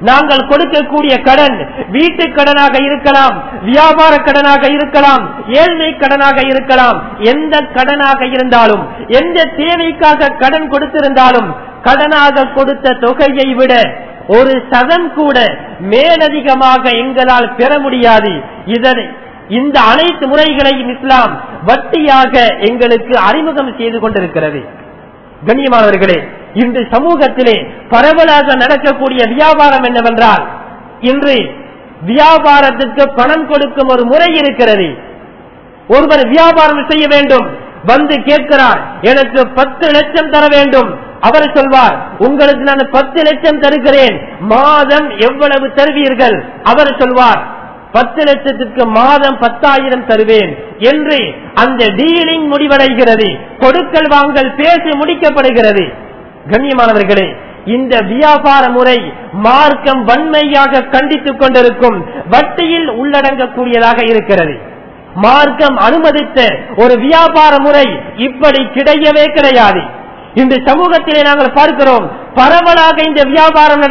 நாங்கள் கொடுக்கக்கூடிய கடன் வீட்டு கடனாக இருக்கலாம், வியாபார கடனாக இருக்கலாம், ஏழ்மை கடனாக இருக்கலாம். எந்த கடனாக இருந்தாலும், எந்த தேவைக்காக கடன் கொடுத்திருந்தாலும், கடனாக கொடுத்த தொகையை விட ஒரு சதம் கூட மேலதிகமாக எங்களால் பெற முடியாது. இந்த அனைத்து முறைகளையும் இஸ்லாம் வட்டியாக எங்களுக்கு அறிமுகம் செய்து கொண்டிருக்கிறது. கண்ணியமானவர்களே, இன்று சமூகத்திலே பரவலாக நடக்கக்கூடிய வியாபாரம் என்னவென்றால், இன்று வியாபாரத்திற்கு பணம் கொடுக்கும் ஒரு முறை இருக்கிறது. ஒருவர் வியாபாரம் செய்ய வேண்டும், வந்து கேட்கிறார், எனக்கு 10 லட்சம் தர வேண்டும். அவர் சொல்வார், உங்களுக்கு நான் 10 லட்சம் தருகிறேன், மாதம் எவ்வளவு தருவீர்கள்? அவர் சொல்வார், 10 லட்சத்திற்கு மாதம் 10,000 தருவேன் என்று அந்த டீலிங் முடிவடைகிறது. கொடுக்கல் வாங்கல் பேசி முடிக்கப்படுகிறது. கண்ணியமானவர்களே, இந்த வியாபார முறை மார்க்கம் வன்மையாக கண்டித்துக் கொண்டிருக்கும் வட்டியில் உள்ளடங்கக்கூடியதாக இருக்கிறது. மார்க்கம் அனுமதித்த ஒரு வியாபார முறை இப்படி கிடையவே கிடையாது. இந்த சமூகத்திலே நாங்கள் பார்க்கிறோம், பரவலாக இந்த வியாபாரம்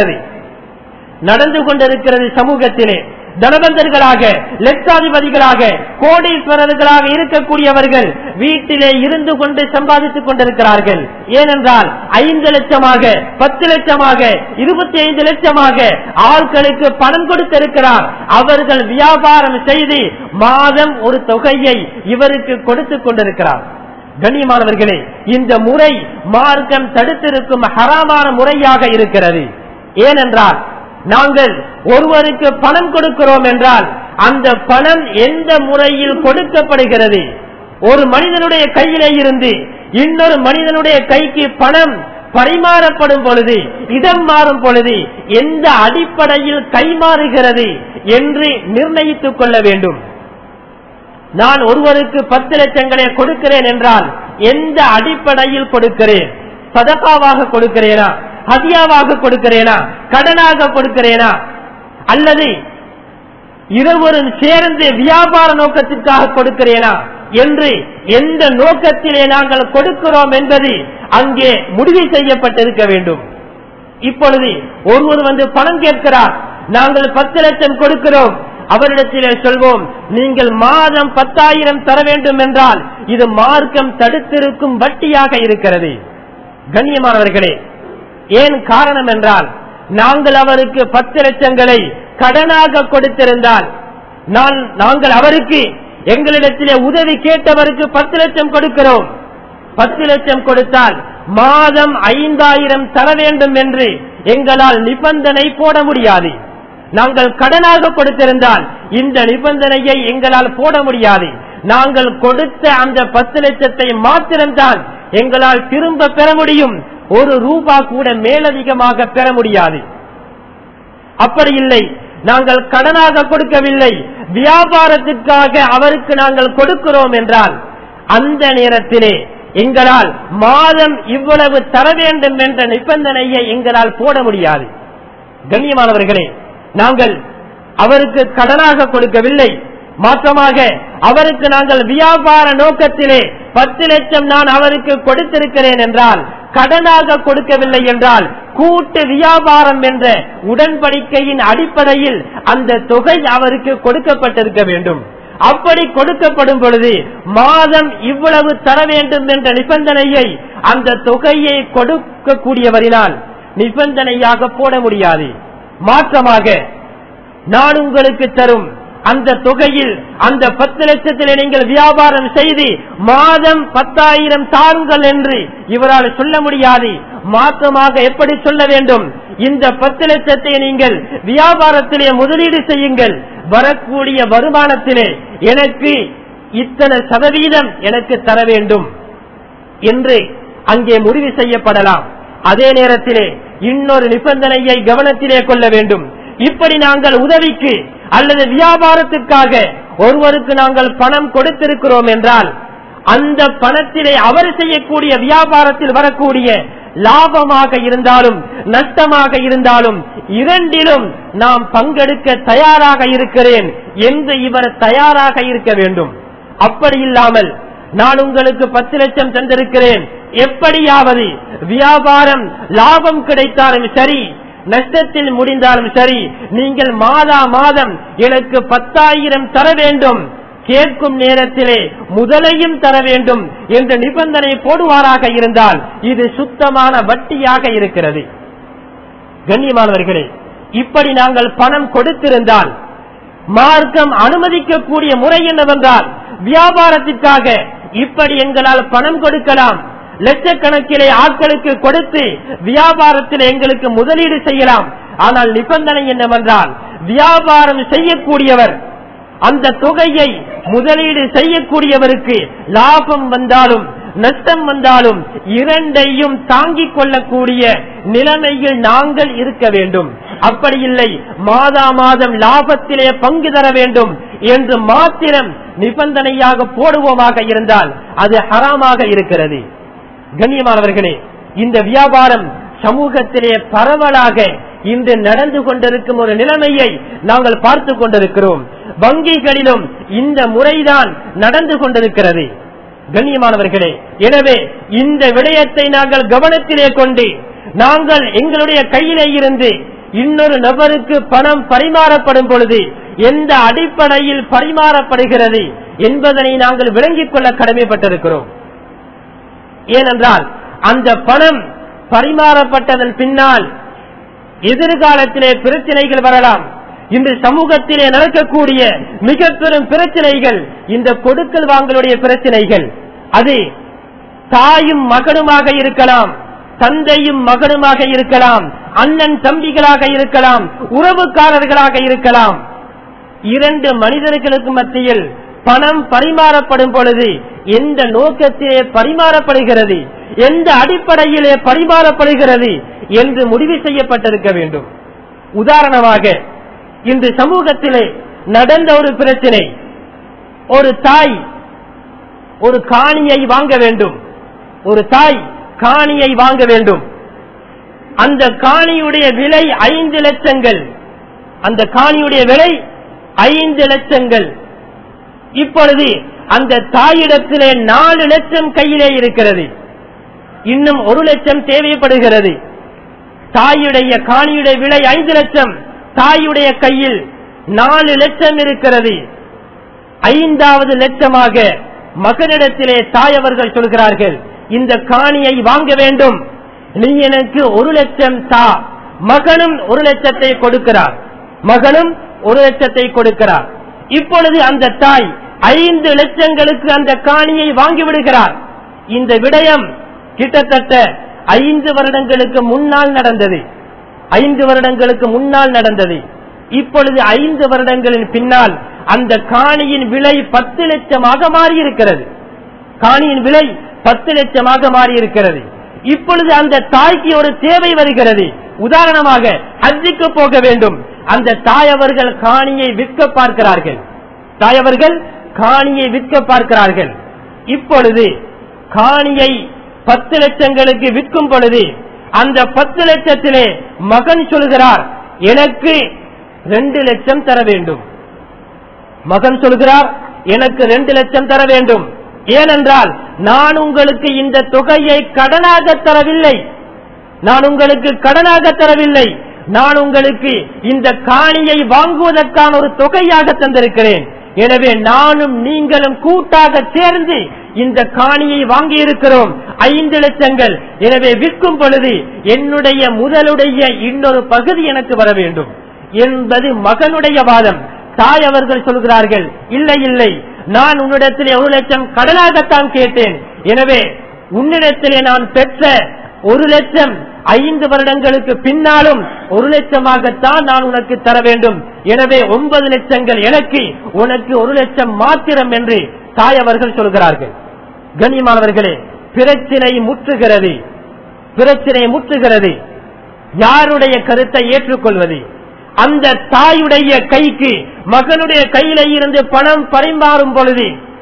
நடந்து கொண்டிருக்கிறது. சமூகத்திலே தனவந்தர்களாக, லட்சாதிபதிகளாக, கோடீஸ்வரர்களாக இருக்கக்கூடியவர்கள் வீட்டிலே இருந்து கொண்டு சம்பாதித்துக் கொண்டிருக்கிறார்கள். ஏனென்றால் 5 லட்சமாக, 10 லட்சமாக, 25 லட்சமாக ஆட்களுக்கு பணம் கொடுத்திருக்கிறார். அவர்கள் வியாபாரம் செய்து மாதம் ஒரு தொகையை இவருக்கு கொடுத்துக் கொண்டிருக்கிறார். கண்ணியமானவர்களே, இந்த முறை மார்க்கம் தடுத்திருக்கும் ஹராமான முறையாக இருக்கிறது. ஏனென்றால் நாங்கள் ஒருவருக்கு பணம் கொடுக்கிறோம் என்றால் அந்த பணம் எந்த முறையில் கொடுக்கப்படுகிறது? ஒரு மனிதனுடைய கையிலே இருந்து இன்னொரு மனிதனுடைய கைக்கு பணம் பரிமாறப்படும் பொழுது, இடம் மாறும் பொழுது எந்த அடிப்படையில் கைமாறுகிறது என்று நிர்ணயித்துக் கொள்ள வேண்டும். நான் ஒருவருக்கு 10 லட்சங்களை கொடுக்கிறேன் என்றால் எந்த அடிப்படையில் கொடுக்கிறேன்? சதகாவாக கொடுக்கிறேனா, ஹதியாவாக கொடுக்கிறேனா, கடனாக கொடுக்கிறேனா, அல்லது இருவரும் சேர்ந்து வியாபார நோக்கத்திற்காக கொடுக்கிறேனா என்று எந்த நோக்கத்திலே நாங்கள் கொடுக்கிறோம் என்பது அங்கே முடிவு செய்யப்பட்டிருக்க வேண்டும். இப்பொழுது ஒருவர் வந்து பணம் கேட்கிறார், நாங்கள் 10 லட்சம் கொடுக்கிறோம். அவரிடத்திலே சொல்வோம், நீங்கள் மாதம் 10,000 தர வேண்டும் என்றால் இது மார்க்கம் தடுத்திருக்கும் வட்டியாக இருக்கிறது. கண்ணியமானவர்களே, ஏன் காரணம் என்றால், நாங்கள் அவருக்கு 10 லட்சங்களை கடனாக கொடுத்திருந்தால், நாங்கள் அவருக்கு எங்களிடத்திலே உதவி கேட்டவருக்கு 10 லட்சம் கொடுக்கிறோம். 10 லட்சம் கொடுத்தால் மாதம் 5,000 தர வேண்டும் என்று எங்களால் நிபந்தனை போட முடியாது. நாங்கள் கடனாக கொடுத்திருந்தால் இந்த நிபந்தனையை எங்களால் போட முடியாது. நாங்கள் கொடுத்த அந்த 10 லட்சத்தை மாத்திரம்தான் எங்களால் திரும்ப பெற முடியும். ₹1 கூட மேலதிகமாக பெற முடியாது. அப்படி இல்லை, நாங்கள் கடனாக கொடுக்கவில்லை, வியாபாரத்திற்காக அவருக்கு நாங்கள் கொடுக்கிறோம் என்றால் அந்த நேரத்திலே எங்களால் மாதம் இவ்வளவு தர வேண்டும் என்ற நிபந்தனையை எங்களால் போட முடியாது. கண்ணியமானவர்களே, நாங்கள் அவருக்கு கடனாக கொடுக்கவில்லை, மாற்றமாக அவருக்கு நாங்கள் வியாபார நோக்கத்திலே 10 லட்சம் நான் அவருக்கு கொடுத்திருக்கிறேன் என்றால், கடனாக கொடுக்கவில்லை என்றால் கூட்டு வியாபாரம் என்ற உடன்படிக்கையின் அடிப்படையில் அந்த தொகை அவருக்கு கொடுக்கப்பட்டிருக்க வேண்டும். அப்படி கொடுக்கப்படும் பொழுது மாதம் இவ்வளவு தர வேண்டும் என்ற நிபந்தனையை அந்த தொகையை கொடுக்கக்கூடியவரினால் நிபந்தனையாக போட முடியாது. மாற்றமாக நான் உங்களுக்கு தரும் அந்த தொகையில் அந்த 10 லட்சத்திலே நீங்கள் வியாபாரம் செய்து மாதம் 10,000 தாருங்கள் என்று இவரால் சொல்ல முடியாது. மாற்றமாக எப்படி சொல்ல வேண்டும்? இந்த 10 லட்சத்தை நீங்கள் வியாபாரத்திலே முதலீடு செய்யுங்கள், வரக்கூடிய வருமானத்திலே எனக்கு இத்தனை சதவீதம் எனக்கு தர வேண்டும் என்று அங்கே முடிவு செய்யப்படலாம். அதே நேரத்திலே இன்னொரு நிபந்தனையை கவனத்திலே கொள்ள வேண்டும். இப்படி நாங்கள் உதவிக்கு அல்லது வியாபாரத்திற்காக ஒருவருக்கு நாங்கள் பணம் கொடுத்திருக்கிறோம் என்றால் அந்த பணத்திலே அவர் செய்யக்கூடிய வியாபாரத்தில் வரக்கூடிய லாபமாக இருந்தாலும் நஷ்டமாக இருந்தாலும் இரண்டிலும் நாம் பங்கெடுக்க தயாராக இருக்கிறேன் என்று இவர் தயாராக இருக்க வேண்டும். அப்படி இல்லாமல் நான் உங்களுக்கு 10 லட்சம் தந்திருக்கிறேன், எப்படியாவது வியாபாரம் லாபம் கிடைத்தாலும் சரி, நஷ்டத்தில் முடிந்தாலும் சரி, நீங்கள் மாதா மாதம் எனக்கு 10,000 தர வேண்டும், கேட்கும் நேரத்திலே முதலையும் தர வேண்டும் என்ற நிபந்தனை போடுவாராக இருந்தால் இது சுத்தமான வட்டியாக இருக்கிறது. கண்ணியமானவர்களே, இப்படி நாங்கள் பணம் கொடுத்திருந்தால் மார்க்கம் அனுமதிக்கக்கூடிய முறை என்னவென்றால், வியாபாரத்திற்காக இப்படி எங்களால் பணம் கொடுக்கலாம், லட்சக்கணக்கிலே ஆட்களுக்கு கொடுத்து வியாபாரத்தில் எங்களுக்கு முதலீடு செய்யலாம். ஆனால் நிபந்தனை என்னவென்றால், வியாபாரம் செய்யக்கூடியவர் அந்த தொகையை முதலீடு செய்யக்கூடியவருக்கு லாபம் வந்தாலும் நஷ்டம் வந்தாலும் இரண்டையும் தாங்கிக் கொள்ளக்கூடிய நிலைமையில் நாங்கள் இருக்க வேண்டும். அப்படி இல்லை, மாதா மாதம் லாபத்திலே பங்கு தர வேண்டும் என்று மாத்திரம் நிபந்தனையாக போடுவோமாக இருந்தால் அது ஹராமாக இருக்கிறது. கண்ணியமானவர்களே, இந்த வியாபாரம் சமூகத்திலே பரவலாக இன்று நடந்து கொண்டிருக்கும் ஒரு நிலைமையை நாங்கள் பார்த்து கொண்டிருக்கிறோம். வங்கிகளிலும் இந்த முறைதான் நடந்து கொண்டிருக்கிறது. கண்ணியமானவர்களே, எனவே இந்த விடயத்தை நாங்கள் கவனத்திலே கொண்டு நாங்கள் எங்களுடைய கையிலே இருந்து இன்னொரு நபருக்கு பணம் பரிமாறப்படும் பொழுது எந்த அடிப்படையில் பரிமாறப்படுகிறது என்பதனை நாங்கள் விளங்கிக் கொள்ள கடமைப்பட்டிருக்கிறோம். ஏனென்றால் அந்த பணம் பரிமாறப்பட்டதன் பின்னால் எதிர்காலத்திலே பிரச்சனைகள் வரலாம். இன்று சமூகத்திலே நடக்கக்கூடிய மிக பெரும் பிரச்சனைகள் இந்த கொடுக்கல் வாங்கலுடைய பிரச்சனைகள். அது தாயும் மகனுமாக இருக்கலாம், தந்தையும் மகனுமாக இருக்கலாம், அண்ணன் தம்பிகளாக இருக்கலாம், உறவுக்காரர்களாக இருக்கலாம். இரண்டு மனிதர்களுக்கு மத்தியில் பணம் பரிமாறப்படும் பொழுது எந்த நோக்கத்திலே பரிமாறப்படுகிறது, எந்த அடிப்படையிலே பரிமாறப்படுகிறது என்று முடிவு செய்யப்பட்டிருக்க வேண்டும். உதாரணமாக இன்று சமூகத்திலே நடந்த ஒரு பிரச்சனை, ஒரு தாய் ஒரு காணியை வாங்க வேண்டும், ஒரு தாய் காணியை வாங்க வேண்டும். அந்த காணியுடைய விலை 5 லட்சங்கள், அந்த காணியுடைய விலை 5 லட்சங்கள். இப்பொழுது அந்த தாயிடத்திலே 4 லட்சம் கையிலே இருக்கிறது, இன்னும் 1 லட்சம் தேவைப்படுகிறது. தாயுடைய காணியுடைய விலை 5 லட்சம், தாயுடைய கையில் 4 லட்சம் இருக்கிறது. 5வது லட்சமாக மகனிடத்திலே தாய் அவர்கள் சொல்கிறார்கள், இந்த காணியை வாங்க வேண்டும், நீ எனக்கு 1 லட்சம் தா. மகனும் 1 லட்சத்தை கொடுக்கிறார், மகனும் 1 லட்சத்தை கொடுக்கிறார். இப்பொழுது அந்த தாய் 5 லட்சங்களுக்கு அந்த காணியை வாங்கிவிடுகிறார். இந்த விடயம் கிட்டத்தட்ட 5 வருடங்களுக்கு முன்னால் நடந்தது, 5 வருடங்களுக்கு முன்னால் நடந்தது. இப்பொழுது 5 வருடங்களின் பின்னால் அந்த காணியின் விலை 10 லட்சமாக மாறியிருக்கிறது. காணியின் விலை 10 லட்சமாக மாறியிருக்கிறது. இப்பொழுது அந்த தாய்க்கு ஒரு தேவை வருகிறது. உதாரணமாக ஹஜ்ஜுக்கு போக வேண்டும். அந்த தாய் அவர்கள் காணியை விற்க பார்க்கிறார்கள், தாய் அவர்கள் காணியை விற்க பார்க்கிறார்கள். இப்பொழுது காணியை 10 லட்சங்களுக்கு விற்கும் பொழுது அந்த 10 லட்சத்திலே மகன் சொல்கிறார், எனக்கு 2 லட்சம் தர வேண்டும். மகன் சொல்கிறார், எனக்கு 2 லட்சம் தர வேண்டும். ஏனென்றால் நான் உங்களுக்கு இந்த தொகையை கடனாக தரவில்லை, நான் உங்களுக்கு கடனாக தரவில்லை, நான் உங்களுக்கு இந்த காணியை வாங்குவதற்கான ஒரு தொகையாக தந்திருக்கிறேன். எனவே நானும் நீங்களும் கூட்டாக சேர்ந்து இந்த காணியை வாங்கி இருக்கிறோம் 5 லட்சங்கள். எனவே விற்கும் பொழுது என்னுடைய முதலுடைய இன்னொரு பகுதி எனக்கு வர வேண்டும் என்பது மகனுடைய வாதம். தாய் அவர்கள் சொல்கிறார்கள், இல்லை இல்லை, நான் உன்னிடத்திலே 1 லட்சம் கடனாகத்தான் கேட்டேன். எனவே உன்னிடத்திலே நான் பெற்ற 1 லட்சம் 5 வருடங்களுக்கு பின்னாலும் 1 லட்சமாகத்தான் நான் உனக்கு தர வேண்டும். எனவே 9 லட்சங்கள் எனக்கு, உனக்கு 1 லட்சம் மாத்திரம் என்று தாய் அவர்கள் சொல்கிறார்கள். கண்ணியமானவர்களே, பிரச்சனை முற்றுகிறது, பிரச்சனை முற்றுகிறது. யாருடைய கருத்தை ஏற்றுக்கொள்வது? அந்த தாயுடைய கைக்கு மகனுடைய கையில இருந்து பணம் பரிமாறும் பொழுது,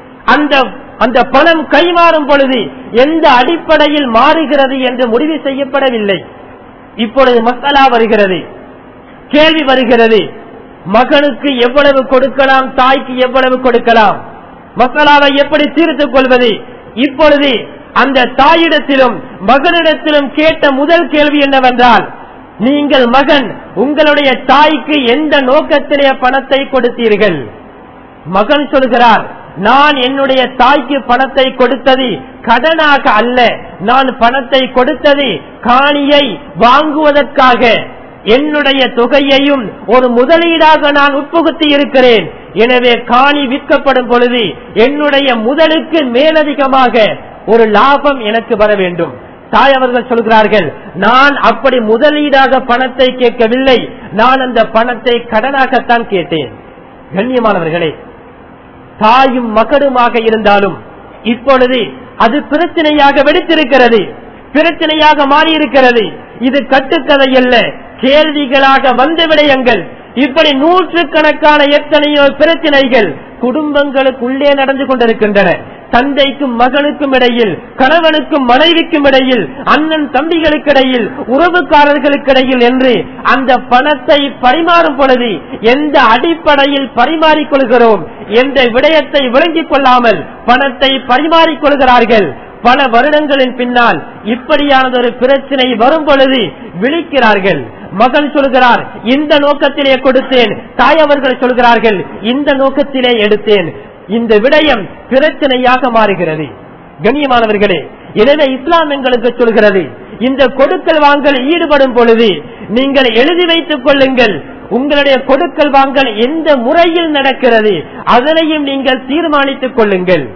அந்த பணம் கைமாறும் பொழுது எந்த அடிப்படையில் மாறுகிறது என்று முடிவு செய்யப்படவில்லை. இப்பொழுது மசாலா வருகிறது, கேள்வி வருகிறது, மகனுக்கு எவ்வளவு கொடுக்கலாம், தாய்க்கு எவ்வளவு கொடுக்கலாம், மசாலாவை எப்படி தீர்த்துக் கொள்வது? இப்பொழுது அந்த தாயிடத்திலும் மகனிடத்திலும் கேட்ட முதல் கேள்வி என்னவென்றால், நீங்கள் மகன் உங்களுடைய தாய்க்கு எந்த நோக்கத்திலே பணத்தை கொடுத்தீர்கள்? மகன் சொல்கிறார், நான் என்னுடைய தாய்க்கு பணத்தை கொடுத்தது கடனாக அல்ல, நான் பணத்தை கொடுத்தது காணியை வாங்குவதற்காக. என்னுடைய தொகையையும் ஒரு முதலீடாக நான் உட்புகுத்தி இருக்கிறேன். எனவே காணி விற்கப்படும் பொழுது என்னுடைய முதலுக்கு மேலதிகமாக ஒரு லாபம் எனக்கு வர வேண்டும். தாய் அவர்கள் சொல்கிறார்கள், நான் அப்படி முதலீடாக பணத்தை கேட்கவில்லை, நான் அந்த பணத்தை கடனாகத்தான் கேட்டேன். கண்ணியமானவர்களே, தாயும் மகனுமாக இருந்தாலும் இப்பொழுது அது பிரச்சனையாக வெடித்திருக்கிறது, பிரச்சனையாக மாறியிருக்கிறது. இது கட்டுக்கதை அல்ல, கேள்விகளாக வந்த விடயங்கள். இப்படி நூற்றுக்கணக்கான எத்தனையோ பிரச்சனைகள் குடும்பங்களுக்குள்ளே நடந்து கொண்டிருக்கின்றன. தந்தைக்கும் மகனுக்கும் இடையில், கணவனுக்கும் மனைவிக்கும் இடையில், அண்ணன் தம்பிகளுக்கு இடையில், உறவுக்காரர்களுக்கு இடையில் என்று அந்த பணத்தை பரிமாறும் பொழுது எந்த அடிப்படையில் பரிமாறிக்கொள்கிறோம் என்ற விடயத்தை விளங்கிக் கொள்ளாமல் பணத்தை பரிமாறிக்கொள்கிறார்கள். பல வருடங்களின் பின்னால் இப்படியானதொரு பிரச்சனை வரும் பொழுது விழிக்கிறார்கள். மகன் சொல்கிறார், இந்த நோக்கத்திலே கொடுத்தேன். தாய் அவர்கள் சொல்கிறார்கள், இந்த நோக்கத்திலே எடுத்தேன். இந்த விடயம் பிரச்சனையாக மாறுகிறது. கண்ணியமானவர்களே, எனவே இஸ்லாம் எங்களுக்கு சொல்கிறது, இந்த கொடுக்கல் வாங்கல் ஈடுபடும் பொழுது நீங்கள் எழுதி வைத்துக் கொள்ளுங்கள். உங்களுடைய கொடுக்கல் வாங்கல் எந்த முறையில் நடக்கிறது அதனையும் நீங்கள் தீர்மானித்துக் கொள்ளுங்கள்.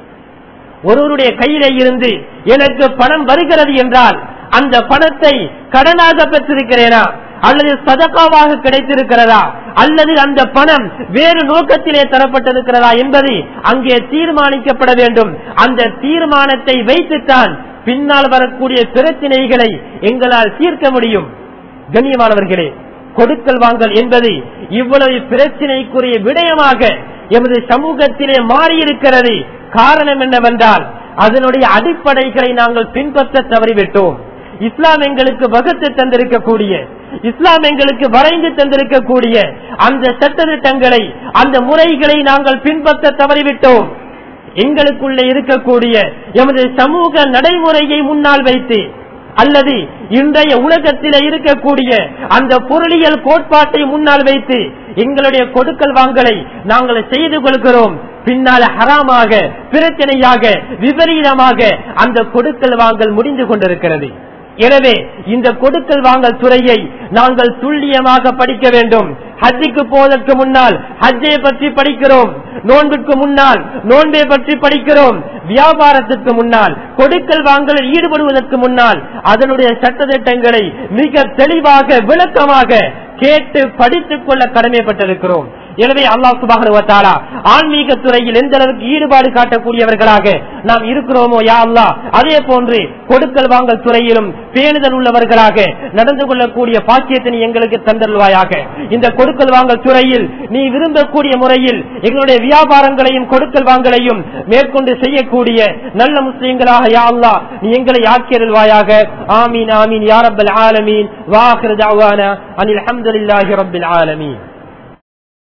ஒருவருடைய கையிலே இருந்து எனக்கு பணம் வருகிறது என்றால் அந்த பணத்தை கடனாக பெற்றிருக்கிறேனா அல்லது சதகாவாக கிடைத்திருக்கிறதா அல்லது அந்த பணம் வேறு நோக்கத்திலே தரப்பட்டிருக்கிறதா என்பது அங்கே தீர்மானிக்கப்பட வேண்டும். அந்த தீர்மானத்தை வைத்துத்தான் பின்னால் வரக்கூடிய பிரச்சனைகளை எங்களால் தீர்க்க முடியும். கண்ணியமானவர்களே, கொடுக்கல் வாங்கல் என்பது இவ்வளவு பிரச்சனைக்குரிய விடயமாக எமது சமூகத்திலே மாறியிருக்கிறது. காரணம் என்னவென்றால் அதனுடைய அடிப்படைகளை நாங்கள் பின்பற்ற தவறிவிட்டோம். இஸ்லாம் எங்களுக்கு வகுத்து தந்திருக்கக்கூடிய, இஸ்லாம் எங்களுக்கு வரைந்து தந்திருக்கக்கூடிய அந்த சட்டத்திட்டங்களை, அந்த முறைகளை நாங்கள் பின்பற்ற தவறிவிட்டோம். எங்களுக்குள்ளே இருக்கக்கூடிய எமது சமூக நடைமுறையை முன்னால் வைத்து அல்லது இன்றைய உலகத்தில் இருக்கக்கூடிய அந்த பொருளியல் கோட்பாட்டை முன்னால் வைத்து எங்களுடைய கொடுக்கல் வாங்கலை நாங்கள் செய்து கொள்கிறோம். பின்னால் ஹராமாக, பிரச்சனையாக, விபரீதமாக அந்த கொடுக்கல் வாங்கல் முடிந்து கொண்டிருக்கிறது. எனவே இந்த கொடுக்கல் வாங்கல் துறையை நாங்கள் துல்லியமாக படிக்க வேண்டும். ஹஜ்ஜுக்கு போவதற்கு முன்னால் ஹஜ்ஜை பற்றி படிக்கிறோம், நோன்பிற்கு முன்னால் நோன்பை பற்றி படிக்கிறோம், வியாபாரத்திற்கு முன்னால் கொடுக்கல் வாங்கலில் ஈடுபடுவதற்கு முன்னால் அதனுடைய சட்டத்திட்டங்களை மிக தெளிவாக விளக்கமாக கேட்டு படித்துக் கொள்ள கடமைப்பட்டிருக்கிறோம். எனவே அல்லாஹ் சுப்ஹானஹு வ தஆலா ஆன்மீக துறையில் எந்த அளவுக்கு ஈடுபாடு காட்டக்கூடியவர்களாக நாம் இருக்கிறோமோ யா அல்லாஹ், அதே போன்று கொடுக்கல் வாங்கல் துறையிலும் பேணுதல் உள்ளவர்களாக நடந்து கொள்ளக்கூடிய பாக்கியத்தை எங்களுக்கு தந்தருள்வாயாக. இந்த கொடுக்கல் வாங்கல் துறையில் நீ விரும்பக்கூடிய முறையில் எங்களுடைய வியாபாரங்களையும் கொடுக்கல் வாங்கலையும் மேற்கொண்டு செய்யக்கூடிய நல்ல முஸ்லிம்களாக யா அல்லாஹ் நீ எங்களை ஆக்கியருள்வாயாக. ஆமீன் ஆமீன் யா ரப்பல் ஆலமீன். வ ஆகிரு தஅவானா அனில் ஹம்துலில்லாஹி ரப்பில் ஆலமீன்.